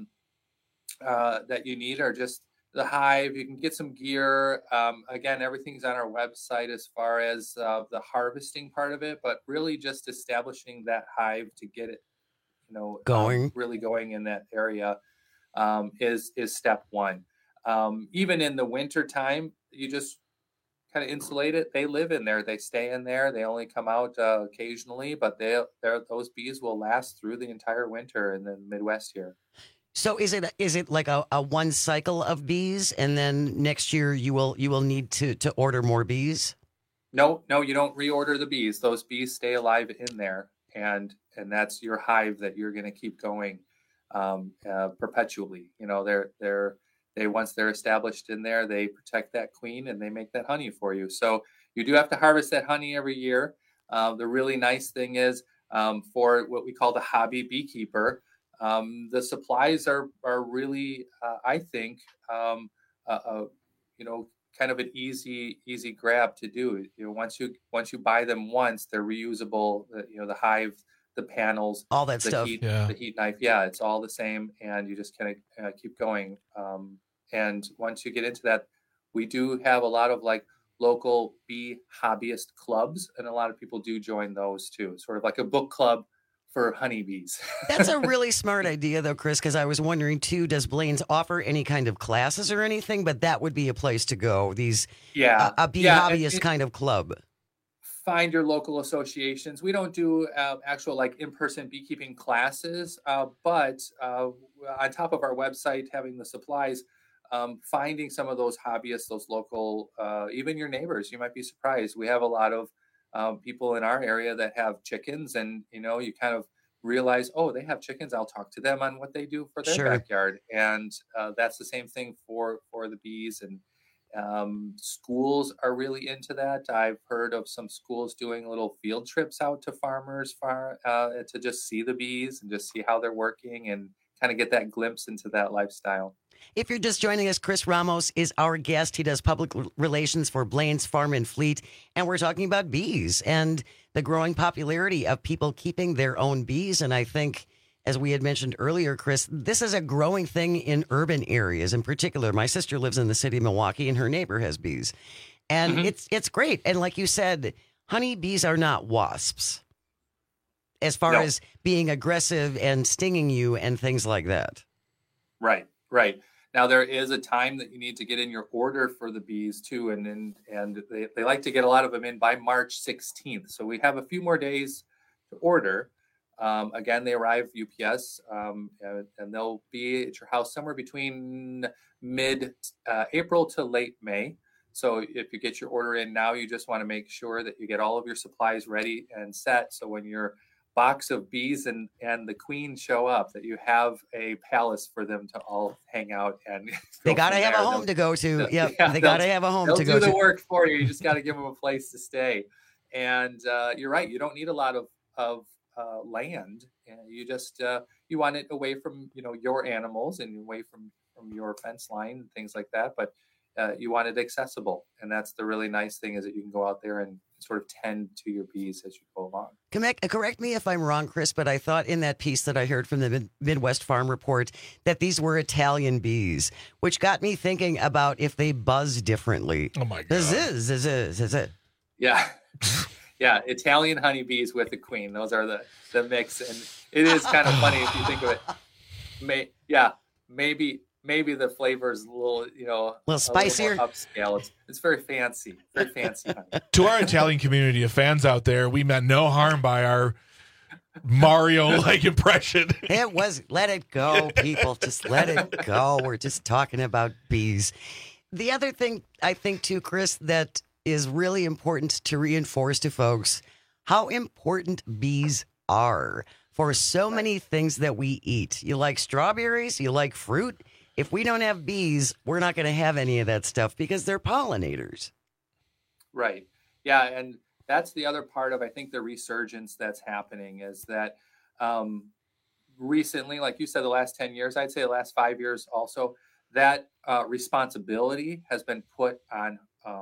that you need are just the hive. You can get some gear. Again, everything's on our website as far as the harvesting part of it, but really just establishing that hive to get it, really going in that area. Is step one. Even in the winter time, you just kind of insulate it. They live in there. They stay in there. They only come out occasionally, but those bees will last through the entire winter in the Midwest here. So is it like a one cycle of bees, and then next year you will need to order more bees? No, you don't reorder the bees. Those bees stay alive in there, and that's your hive that you're going to keep going perpetually. You know, they once they're established in there, they protect that queen and they make that honey for you. So you do have to harvest that honey every year. The really nice thing is for what we call the hobby beekeeper, the supplies are really, I think, kind of an easy grab to do. You know, once you buy them once, they're reusable. The hive, the panels, all that stuff, the heat knife, it's all the same, and you just kind of keep going. And once you get into that, we do have a lot of like local bee hobbyist clubs, and a lot of people do join those too. Sort of like a book club for honeybees. That's a really smart idea, though, Chris, because I was wondering, too, does Blaine's offer any kind of classes or anything? But that would be a place to go, a bee hobbyist kind of club. Find your local associations. We don't do actual like in-person beekeeping classes, but on top of our website, having the supplies, finding some of those hobbyists, those local, even your neighbors, you might be surprised. We have a lot of people in our area that have chickens, and you kind of realize, oh, they have chickens. I'll talk to them on what they do for their backyard, and that's the same thing for the bees. And schools are really into that. I've heard of some schools doing little field trips out to farmers to just see the bees and just see how they're working and kind of get that glimpse into that lifestyle. If you're just joining us, Chris Ramos is our guest. He does public relations for Blaine's Farm and Fleet, and we're talking about bees and the growing popularity of people keeping their own bees. And I think, as we had mentioned earlier, Chris, this is a growing thing in urban areas in particular. My sister lives in the city of Milwaukee, and her neighbor has bees. And it's great. And like you said, honeybees are not wasps as far as being aggressive and stinging you and things like that. Right. Now, there is a time that you need to get in your order for the bees, too, and they like to get a lot of them in by March 16th. So we have a few more days to order. Again, they arrive UPS, and they'll be at your house somewhere between mid-April to late May. So if you get your order in now, you just want to make sure that you get all of your supplies ready and set. So when your box of bees and the queen show up, that you have a palace for them to all hang out and they got to have a home to go to. They got to have a home to go to. They'll do the work for you. You just got to give them a place to stay. And you're right. You don't need a lot of land. You just you want it away from your animals and away from your fence line and things like that. But you want it accessible, and that's the really nice thing, is that you can go out there and sort of tend to your bees as you go along. Correct me if I'm wrong, Chris, but I thought in that piece that I heard from the Midwest Farm Report that these were Italian bees, which got me thinking about if they buzz differently. Oh my God! Yeah, Italian honeybees with the queen. Those are the mix, and it is kind of funny if you think of it. Maybe the flavor is a little spicier, a little more upscale. It's very fancy, honey. To our Italian community of fans out there, we meant no harm by our Mario-like impression. It was, let it go, people. Just let it go. We're just talking about bees. The other thing I think too, Chris, that is really important to reinforce to folks how important bees are for so many things that we eat. You like strawberries, you like fruit. If we don't have bees, we're not going to have any of that stuff because they're pollinators. Right. Yeah. And that's the other part of, I think, the resurgence that's happening is that recently, like you said, the last 10 years, I'd say the last 5 years also, that responsibility has been put on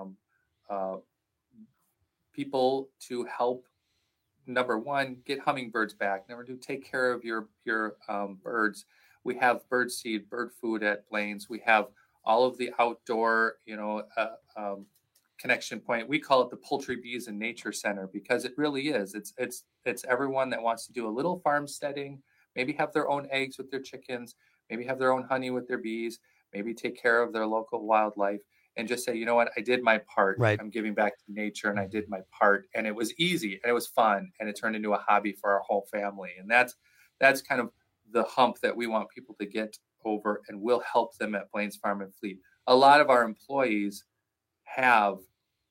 people to help, number one, get hummingbirds back. Number two, take care of your birds. We have bird seed, bird food at Blaine's. We have all of the outdoor, connection point. We call it the Poultry Bees and Nature Center because it really is. It's everyone that wants to do a little farmsteading, maybe have their own eggs with their chickens, maybe have their own honey with their bees, maybe take care of their local wildlife, and just say, you know what, I did my part. Right. I'm giving back to nature, and I did my part, and it was easy, and it was fun, and it turned into a hobby for our whole family. And that's kind of the hump that we want people to get over, and we'll help them at Blaine's Farm and Fleet. A lot of our employees have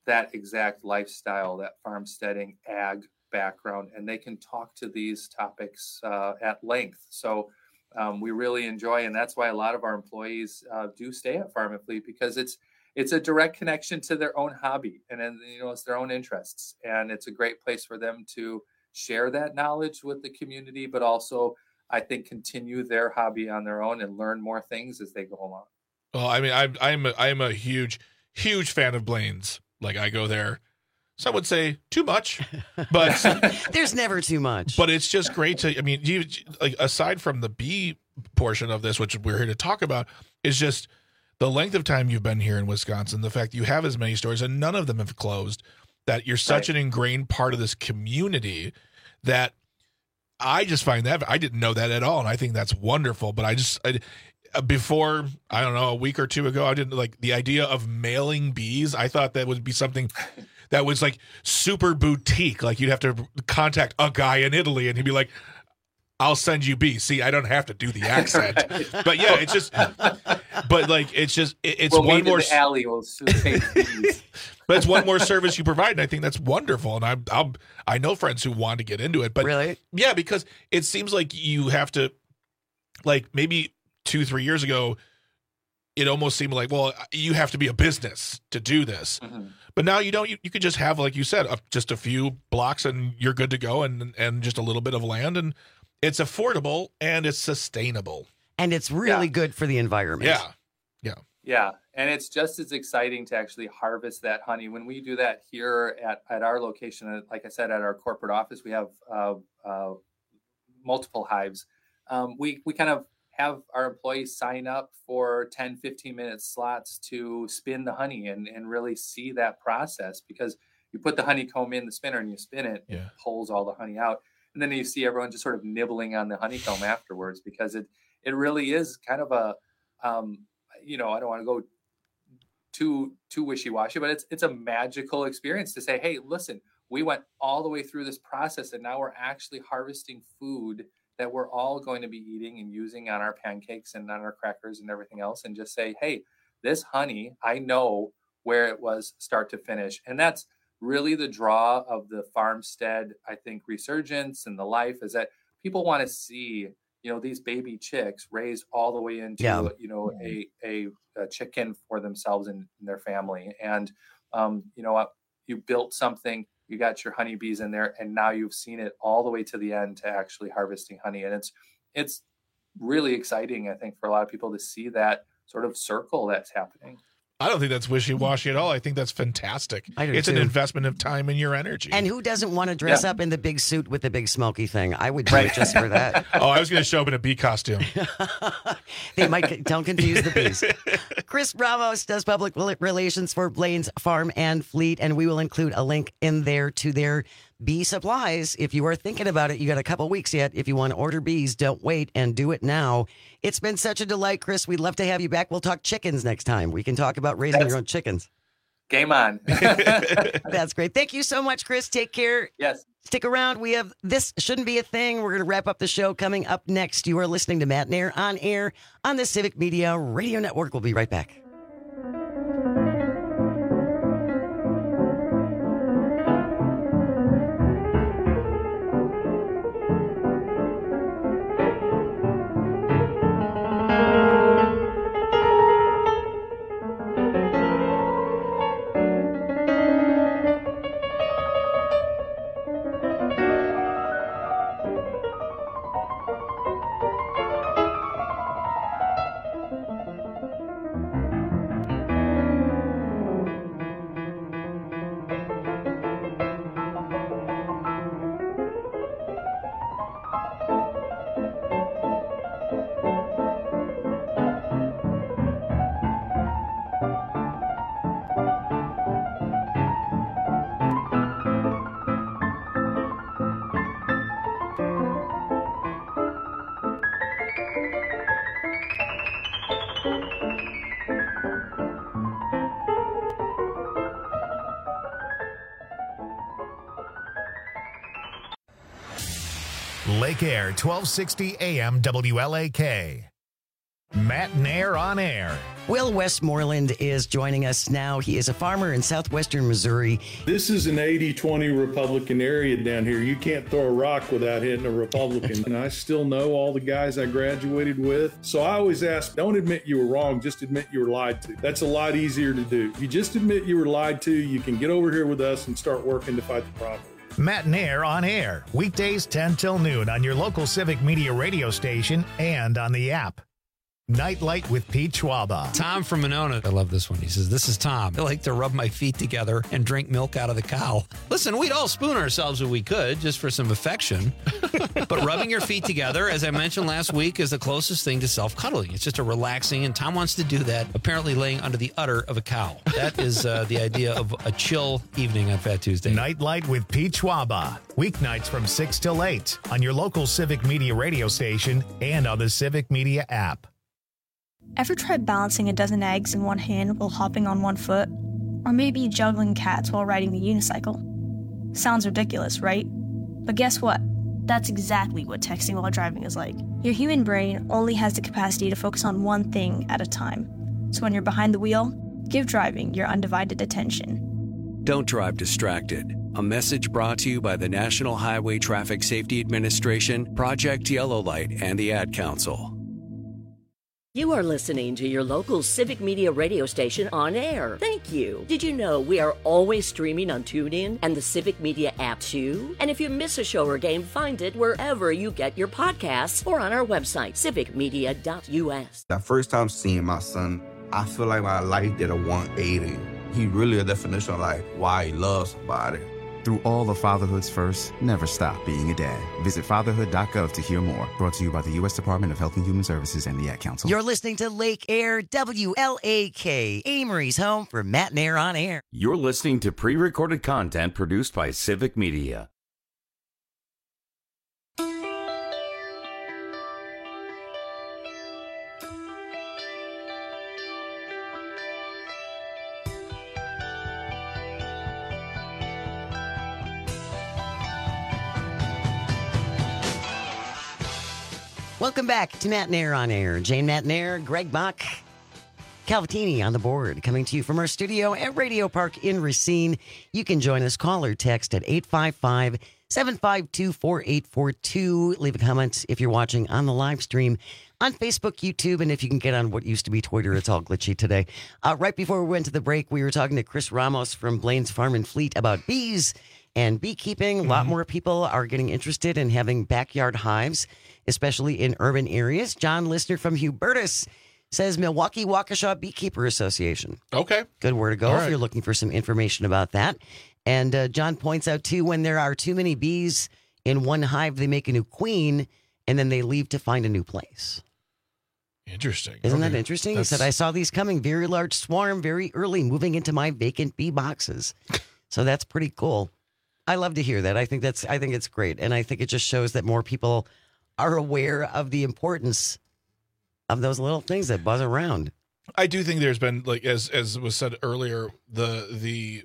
that exact lifestyle, that farmsteading ag background, and they can talk to these topics at length. So we really enjoy, and that's why a lot of our employees do stay at Farm and Fleet, because it's a direct connection to their own hobby, and then, you know, it's their own interests, and it's a great place for them to share that knowledge with the community, but also, I think, continue their hobby on their own and learn more things as they go along. Well, I mean, I'm a huge fan of Blaine's. Like, I go there. Some would say too much, but there's never too much. But it's just great to. I mean, you like, aside from the bee portion of this, which we're here to talk about, is just the length of time you've been here in Wisconsin. The fact that you have as many stores and none of them have closed. That you're such an ingrained part of this community that I just find that I didn't know that at all, and I think that's wonderful. But before, I don't know, a week or two ago, I didn't like the idea of mailing bees. I thought that would be something that was like super boutique. Like, you'd have to contact a guy in Italy and he'd be like, I'll send you bees. See, I don't have to do the accent. Right. But yeah, it's just, but like, it's we'll one more. The alley will soon take bees. But it's one more service you provide, and I think that's wonderful. And I know friends who want to get into it, but really, yeah, because it seems like you have to, like, maybe 2-3 years ago, it almost seemed like, well, you have to be a business to do this. Mm-hmm. But now you don't. You could just have, like you said, just a few blocks and you're good to go, and just a little bit of land, and it's affordable and it's sustainable. And it's really good for the environment. Yeah. And it's just as exciting to actually harvest that honey. When we do that here at our location, like I said, at our corporate office, we have multiple hives. We kind of have our employees sign up for 10-15 minute slots to spin the honey and really see that process, because you put the honeycomb in the spinner and you spin it, it pulls all the honey out. And then you see everyone just sort of nibbling on the honeycomb afterwards, because it really is kind of a, I don't want to go too wishy-washy, but it's a magical experience to say, hey, listen, we went all the way through this process and now we're actually harvesting food that we're all going to be eating and using on our pancakes and on our crackers and everything else, and just say, hey, this honey, I know where it was start to finish. And that's really the draw of the farmstead, I think, resurgence and the life, is that people want to see, these baby chicks raised all the way into, a chicken for themselves and their family. And, you built something, you got your honeybees in there, and now you've seen it all the way to the end to actually harvesting honey. And it's really exciting, I think, for a lot of people to see that sort of circle that's happening. I don't think that's wishy-washy at all. I think that's fantastic. It's an investment of time and your energy. And who doesn't want to dress up in the big suit with the big smoky thing? I would do it just for that. Oh, I was going to show up in a bee costume. Don't confuse the bees. Chris Ramos does public relations for Blaine's Farm and Fleet, and we will include a link in there to their bee supplies. If you are thinking about it, you got a couple weeks yet. If you want to order bees, don't wait and do it now. It's been such a delight, Chris. We'd love to have you back. We'll talk chickens next time. We can talk about raising your own chickens. Game on. That's great. Thank you so much, Chris. Take care. Yes. Stick around. We have This Shouldn't Be a Thing. We're going to wrap up the show coming up next. You are listening to Matt Nair on air on the Civic Media Radio Network. We'll be right back. Lake Air, 1260 AM WLAK. Matt Nair on air. Will Westmoreland is joining us now. He is a farmer in southwestern Missouri. This is an 80-20 Republican area down here. You can't throw a rock without hitting a Republican. And I still know all the guys I graduated with. So I always ask, don't admit you were wrong, just admit you were lied to. That's a lot easier to do. If you just admit you were lied to, you can get over here with us and start working to fight the problem. Matt Nair on air. Weekdays 10 till noon on your local Civic Media radio station and on the app. Nightlight with Pete Schwaba. Tom from Monona. I love this one. He says, this is Tom. I like to rub my feet together and drink milk out of the cow. Listen, we'd all spoon ourselves if we could, just for some affection. But rubbing your feet together, as I mentioned last week, is the closest thing to self-cuddling. It's just a relaxing, and Tom wants to do that, apparently laying under the udder of a cow. That is the idea of a chill evening on Fat Tuesday. Nightlight with Pete Schwaba. Weeknights from 6 till 8 on your local Civic Media radio station and on the Civic Media app. Ever tried balancing a dozen eggs in one hand while hopping on one foot? Or maybe juggling cats while riding the unicycle? Sounds ridiculous, right? But guess what? That's exactly what texting while driving is like. Your human brain only has the capacity to focus on one thing at a time. So when you're behind the wheel, give driving your undivided attention. Don't drive distracted. A message brought to you by the National Highway Traffic Safety Administration, Project Yellow Light, and the Ad Council. You are listening to your local Civic Media radio station on air. Thank you. Did you know we are always streaming on TuneIn and the Civic Media app too? And if you miss a show or game, find it wherever you get your podcasts or on our website, civicmedia.us. The first time seeing my son, I feel like my life did a 180. He really a definition of like why he loves somebody. Through all of fatherhood's first, never stop being a dad. Visit fatherhood.gov to hear more. Brought to you by the U.S. Department of Health and Human Services and the Ad Council. You're listening to Lake Air WLAK, Amory's home for Matt Nair on air. You're listening to pre-recorded content produced by Civic Media. Welcome back to Matt Nair on air. Jane Matt Nair, Greg Bach, Calvatini on the board, coming to you from our studio at Radio Park in Racine. You can join us, call or text at 855-752-4842. Leave a comment if you're watching on the live stream on Facebook, YouTube, and if you can get on what used to be Twitter. It's all glitchy today. Right before we went to the break, we were talking to Chris Ramos from Blaine's Farm and Fleet about bees and beekeeping. A lot more people are getting interested in having backyard hives, especially in urban areas. John Listener from Hubertus says Milwaukee Waukesha Beekeeper Association. Okay. Good where to go All if right. you're looking for some information about that. And John points out, too, when there are too many bees in one hive, they make a new queen, and then they leave to find a new place. Interesting. Isn't that interesting? He said, I saw these coming, very large swarm, very early, moving into my vacant bee boxes. So that's pretty cool. I love to hear that. I think it's great. And I think it just shows that more people are aware of the importance of those little things that buzz around. I do think there's been, like, as was said earlier, the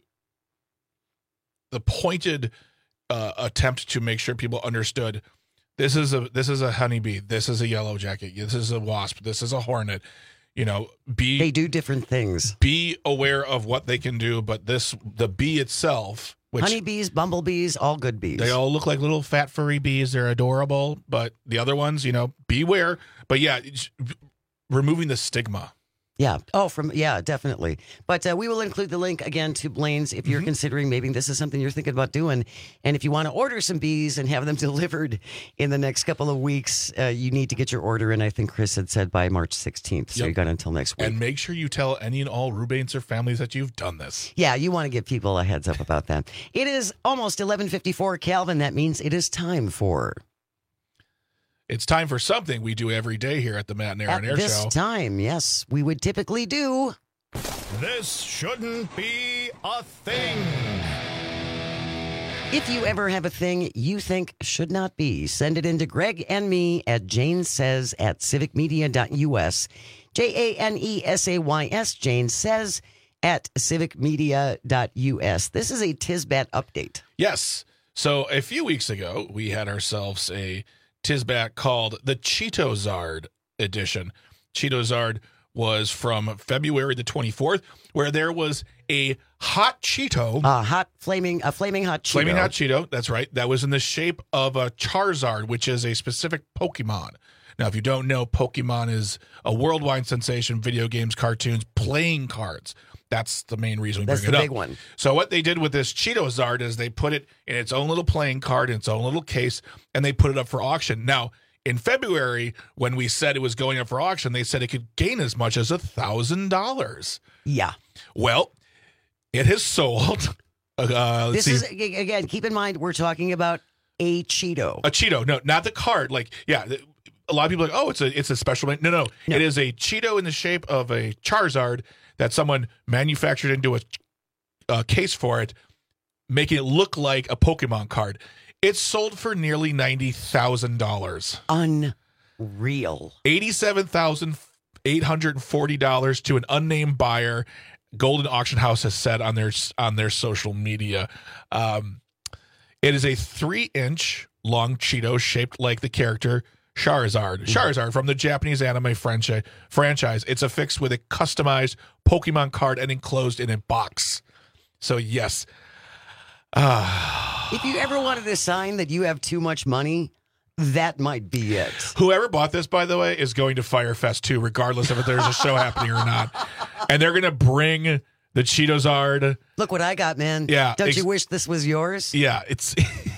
pointed attempt to make sure people understood this is a honeybee, this is a yellow jacket, this is a wasp, this is a hornet. You know, they do different things. Be aware of what they can do, but the bee itself. Honeybees, bumblebees, all good bees. They all look like little fat furry bees. They're adorable, but the other ones, beware. But yeah, removing the stigma. Yeah. Definitely. But we will include the link again to Blaine's if you're considering maybe this is something you're thinking about doing. And if you want to order some bees and have them delivered in the next couple of weeks, you need to get your order in. I think Chris had said by March 16th. So you got until next week. And make sure you tell any and all Rubainser families that you've done this. Yeah, you want to give people a heads up about that. It is almost 11:54, Calvin. That means it is time for... It's time for something we do every day here at the Matt Nair on Air Show. At this time, yes, we would typically do... This shouldn't be a thing. If you ever have a thing you think should not be, send it in to Greg and me at janesays@civicmedia.us. JANESAYS, Jane Says at civicmedia.us. This is a Tisbat update. Yes. So a few weeks ago, we had ourselves a Tisbat called the Cheetozard edition. Cheetozard was from February the 24th, where there was a hot Cheeto. Flaming hot Cheeto. Flaming hot Cheeto, that's right. That was in the shape of a Charizard, which is a specific Pokemon. Now, if you don't know, Pokemon is a worldwide sensation, video games, cartoons, playing cards. That's the main reason we bring it up. That's the big one. So what they did with this Cheetozard is they put it in its own little playing card, in its own little case, and they put it up for auction. Now, in February, when we said it was going up for auction, they said it could gain as much as $1,000. Yeah. Well, it has sold. This is, again, keep in mind, we're talking about a Cheeto. A Cheeto. No, not the card. Like, yeah, a lot of people are like, oh, it's a special. No. It is a Cheeto in the shape of a Charizard that someone manufactured into a case for it, making it look like a Pokemon card. It's sold for nearly $90,000. Unreal. $87,840 to an unnamed buyer. Golden Auction House has said on their social media. It is a 3-inch long Cheeto shaped like the character Charizard. Charizard from the Japanese anime franchise. It's affixed with a customized Pokemon card and enclosed in a box. So yes. If you ever wanted a sign that you have too much money, that might be it. Whoever bought this, by the way, is going to Fyre Fest 2, regardless of if there's a show happening or not. And they're going to bring the Cheetozard. Look what I got, man. Yeah. Don't you wish this was yours? Yeah, it's...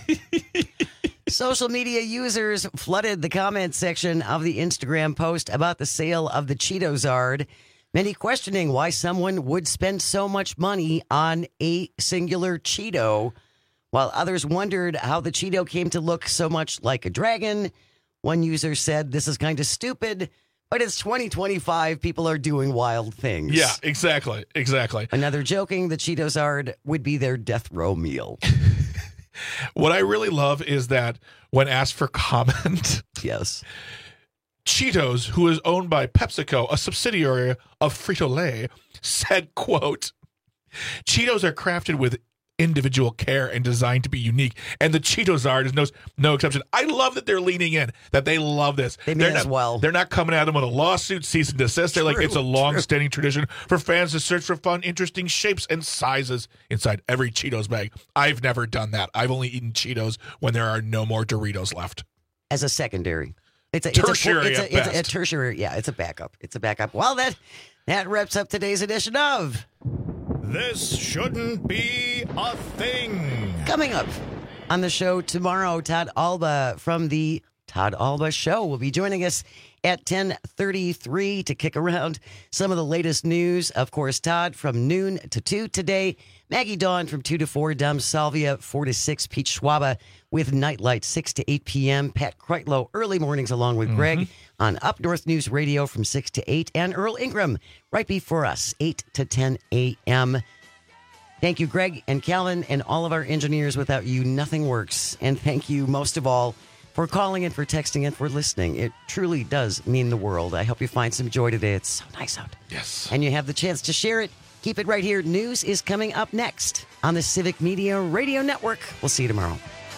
Social media users flooded the comment section of the Instagram post about the sale of the Cheetozard, many questioning why someone would spend so much money on a singular Cheeto, while others wondered how the Cheeto came to look so much like a dragon. One user said, "This is kind of stupid, but it's 2025. People are doing wild things." Yeah, exactly. Another joking the Cheetozard would be their death row meal. What I really love is that when asked for comment, yes, Cheetos, who is owned by PepsiCo, a subsidiary of Frito-Lay, said, quote, "Cheetos are crafted with individual care and designed to be unique, and the Cheetozard is no exception." I love that they're leaning in, that they love this. They may as well. They're not coming at them with a lawsuit, cease and desist. They're like, it's a long-standing tradition for fans to search for fun, interesting shapes and sizes inside every Cheetos bag. I've never done that. I've only eaten Cheetos when there are no more Doritos left. As a secondary. It's a tertiary. It's a tertiary. Yeah, it's a backup. Well, that wraps up today's edition of This Shouldn't Be a Thing. Coming up on the show tomorrow, Todd Alba from the Todd Alba Show will be joining us at 10:33 to kick around some of the latest news. Of course, Todd from noon to 2 today. Maggie Dawn from 2 to 4. Dom Salvia 4 to 6. Pete Schwaba with Nightlight 6 to 8 p.m. Pat Kreitlow early mornings along with Greg on Up North News Radio from 6 to 8. And Earl Ingram right before us, 8 to 10 a.m. Thank you, Greg and Calvin, and all of our engineers. Without you, nothing works. And thank you most of all for calling and for texting and for listening. It truly does mean the world. I hope you find some joy today. It's so nice out. Yes. And you have the chance to share it. Keep it right here. News is coming up next on the Civic Media Radio Network. We'll see you tomorrow.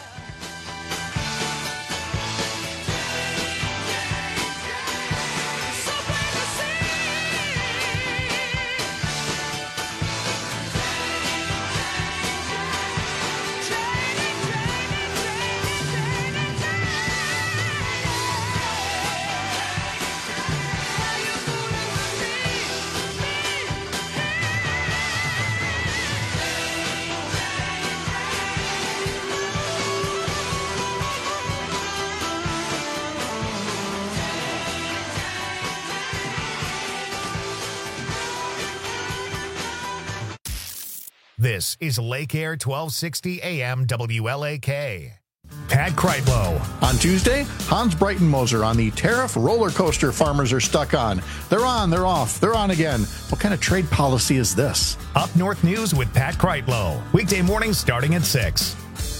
This is Lake Air 1260 AM WLAK. Pat Kreitlow. On Tuesday, Hans Breitenmoser on the tariff roller coaster farmers are stuck on. They're on, they're off, they're on again. What kind of trade policy is this? Up North News with Pat Kreitlow. Weekday mornings starting at 6.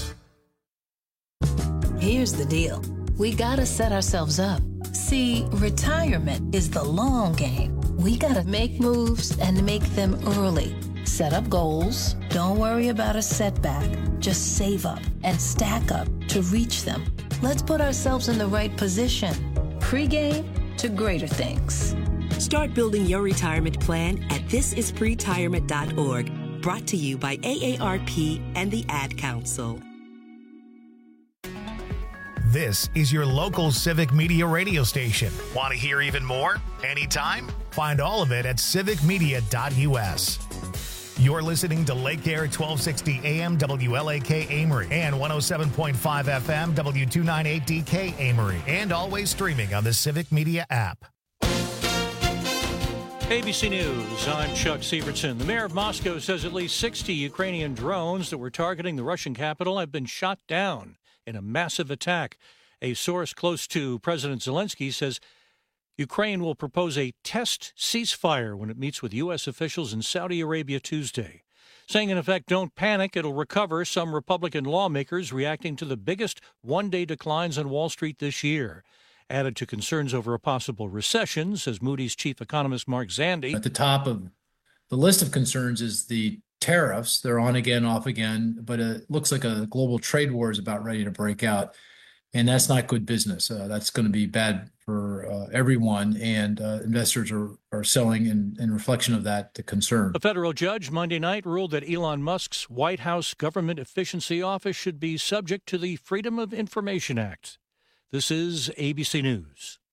Here's the deal. We gotta set ourselves up. See, retirement is the long game. We gotta make moves and make them early. Set up goals. Don't worry about a setback. Just save up and stack up to reach them. Let's put ourselves in the right position. Pre-game to greater things. Start building your retirement plan at thisispretirement.org. Brought to you by AARP and the Ad Council. This is your local Civic Media radio station. Want to hear even more? Anytime? Find all of it at civicmedia.us. You're listening to Lake Air 1260 AM WLAK Amory and 107.5 FM W298DK Amory, and always streaming on the Civic Media app. ABC News, I'm Chuck Sievertson. The mayor of Moscow says at least 60 Ukrainian drones that were targeting the Russian capital have been shot down in a massive attack. A source close to President Zelensky says Ukraine will propose a test ceasefire when it meets with U.S. officials in Saudi Arabia Tuesday, saying, in effect, don't panic, it'll recover. Some Republican lawmakers reacting to the biggest one-day declines on Wall Street this year. Added to concerns over a possible recession, says Moody's chief economist Mark Zandi. At the top of the list of concerns is the tariffs. They're on again, off again, but it looks like a global trade war is about ready to break out. And that's not good business. That's going to be bad for everyone, and investors are selling in reflection of that, the concern. A federal judge Monday night ruled that Elon Musk's White House Government Efficiency Office should be subject to the Freedom of Information Act. This is ABC News.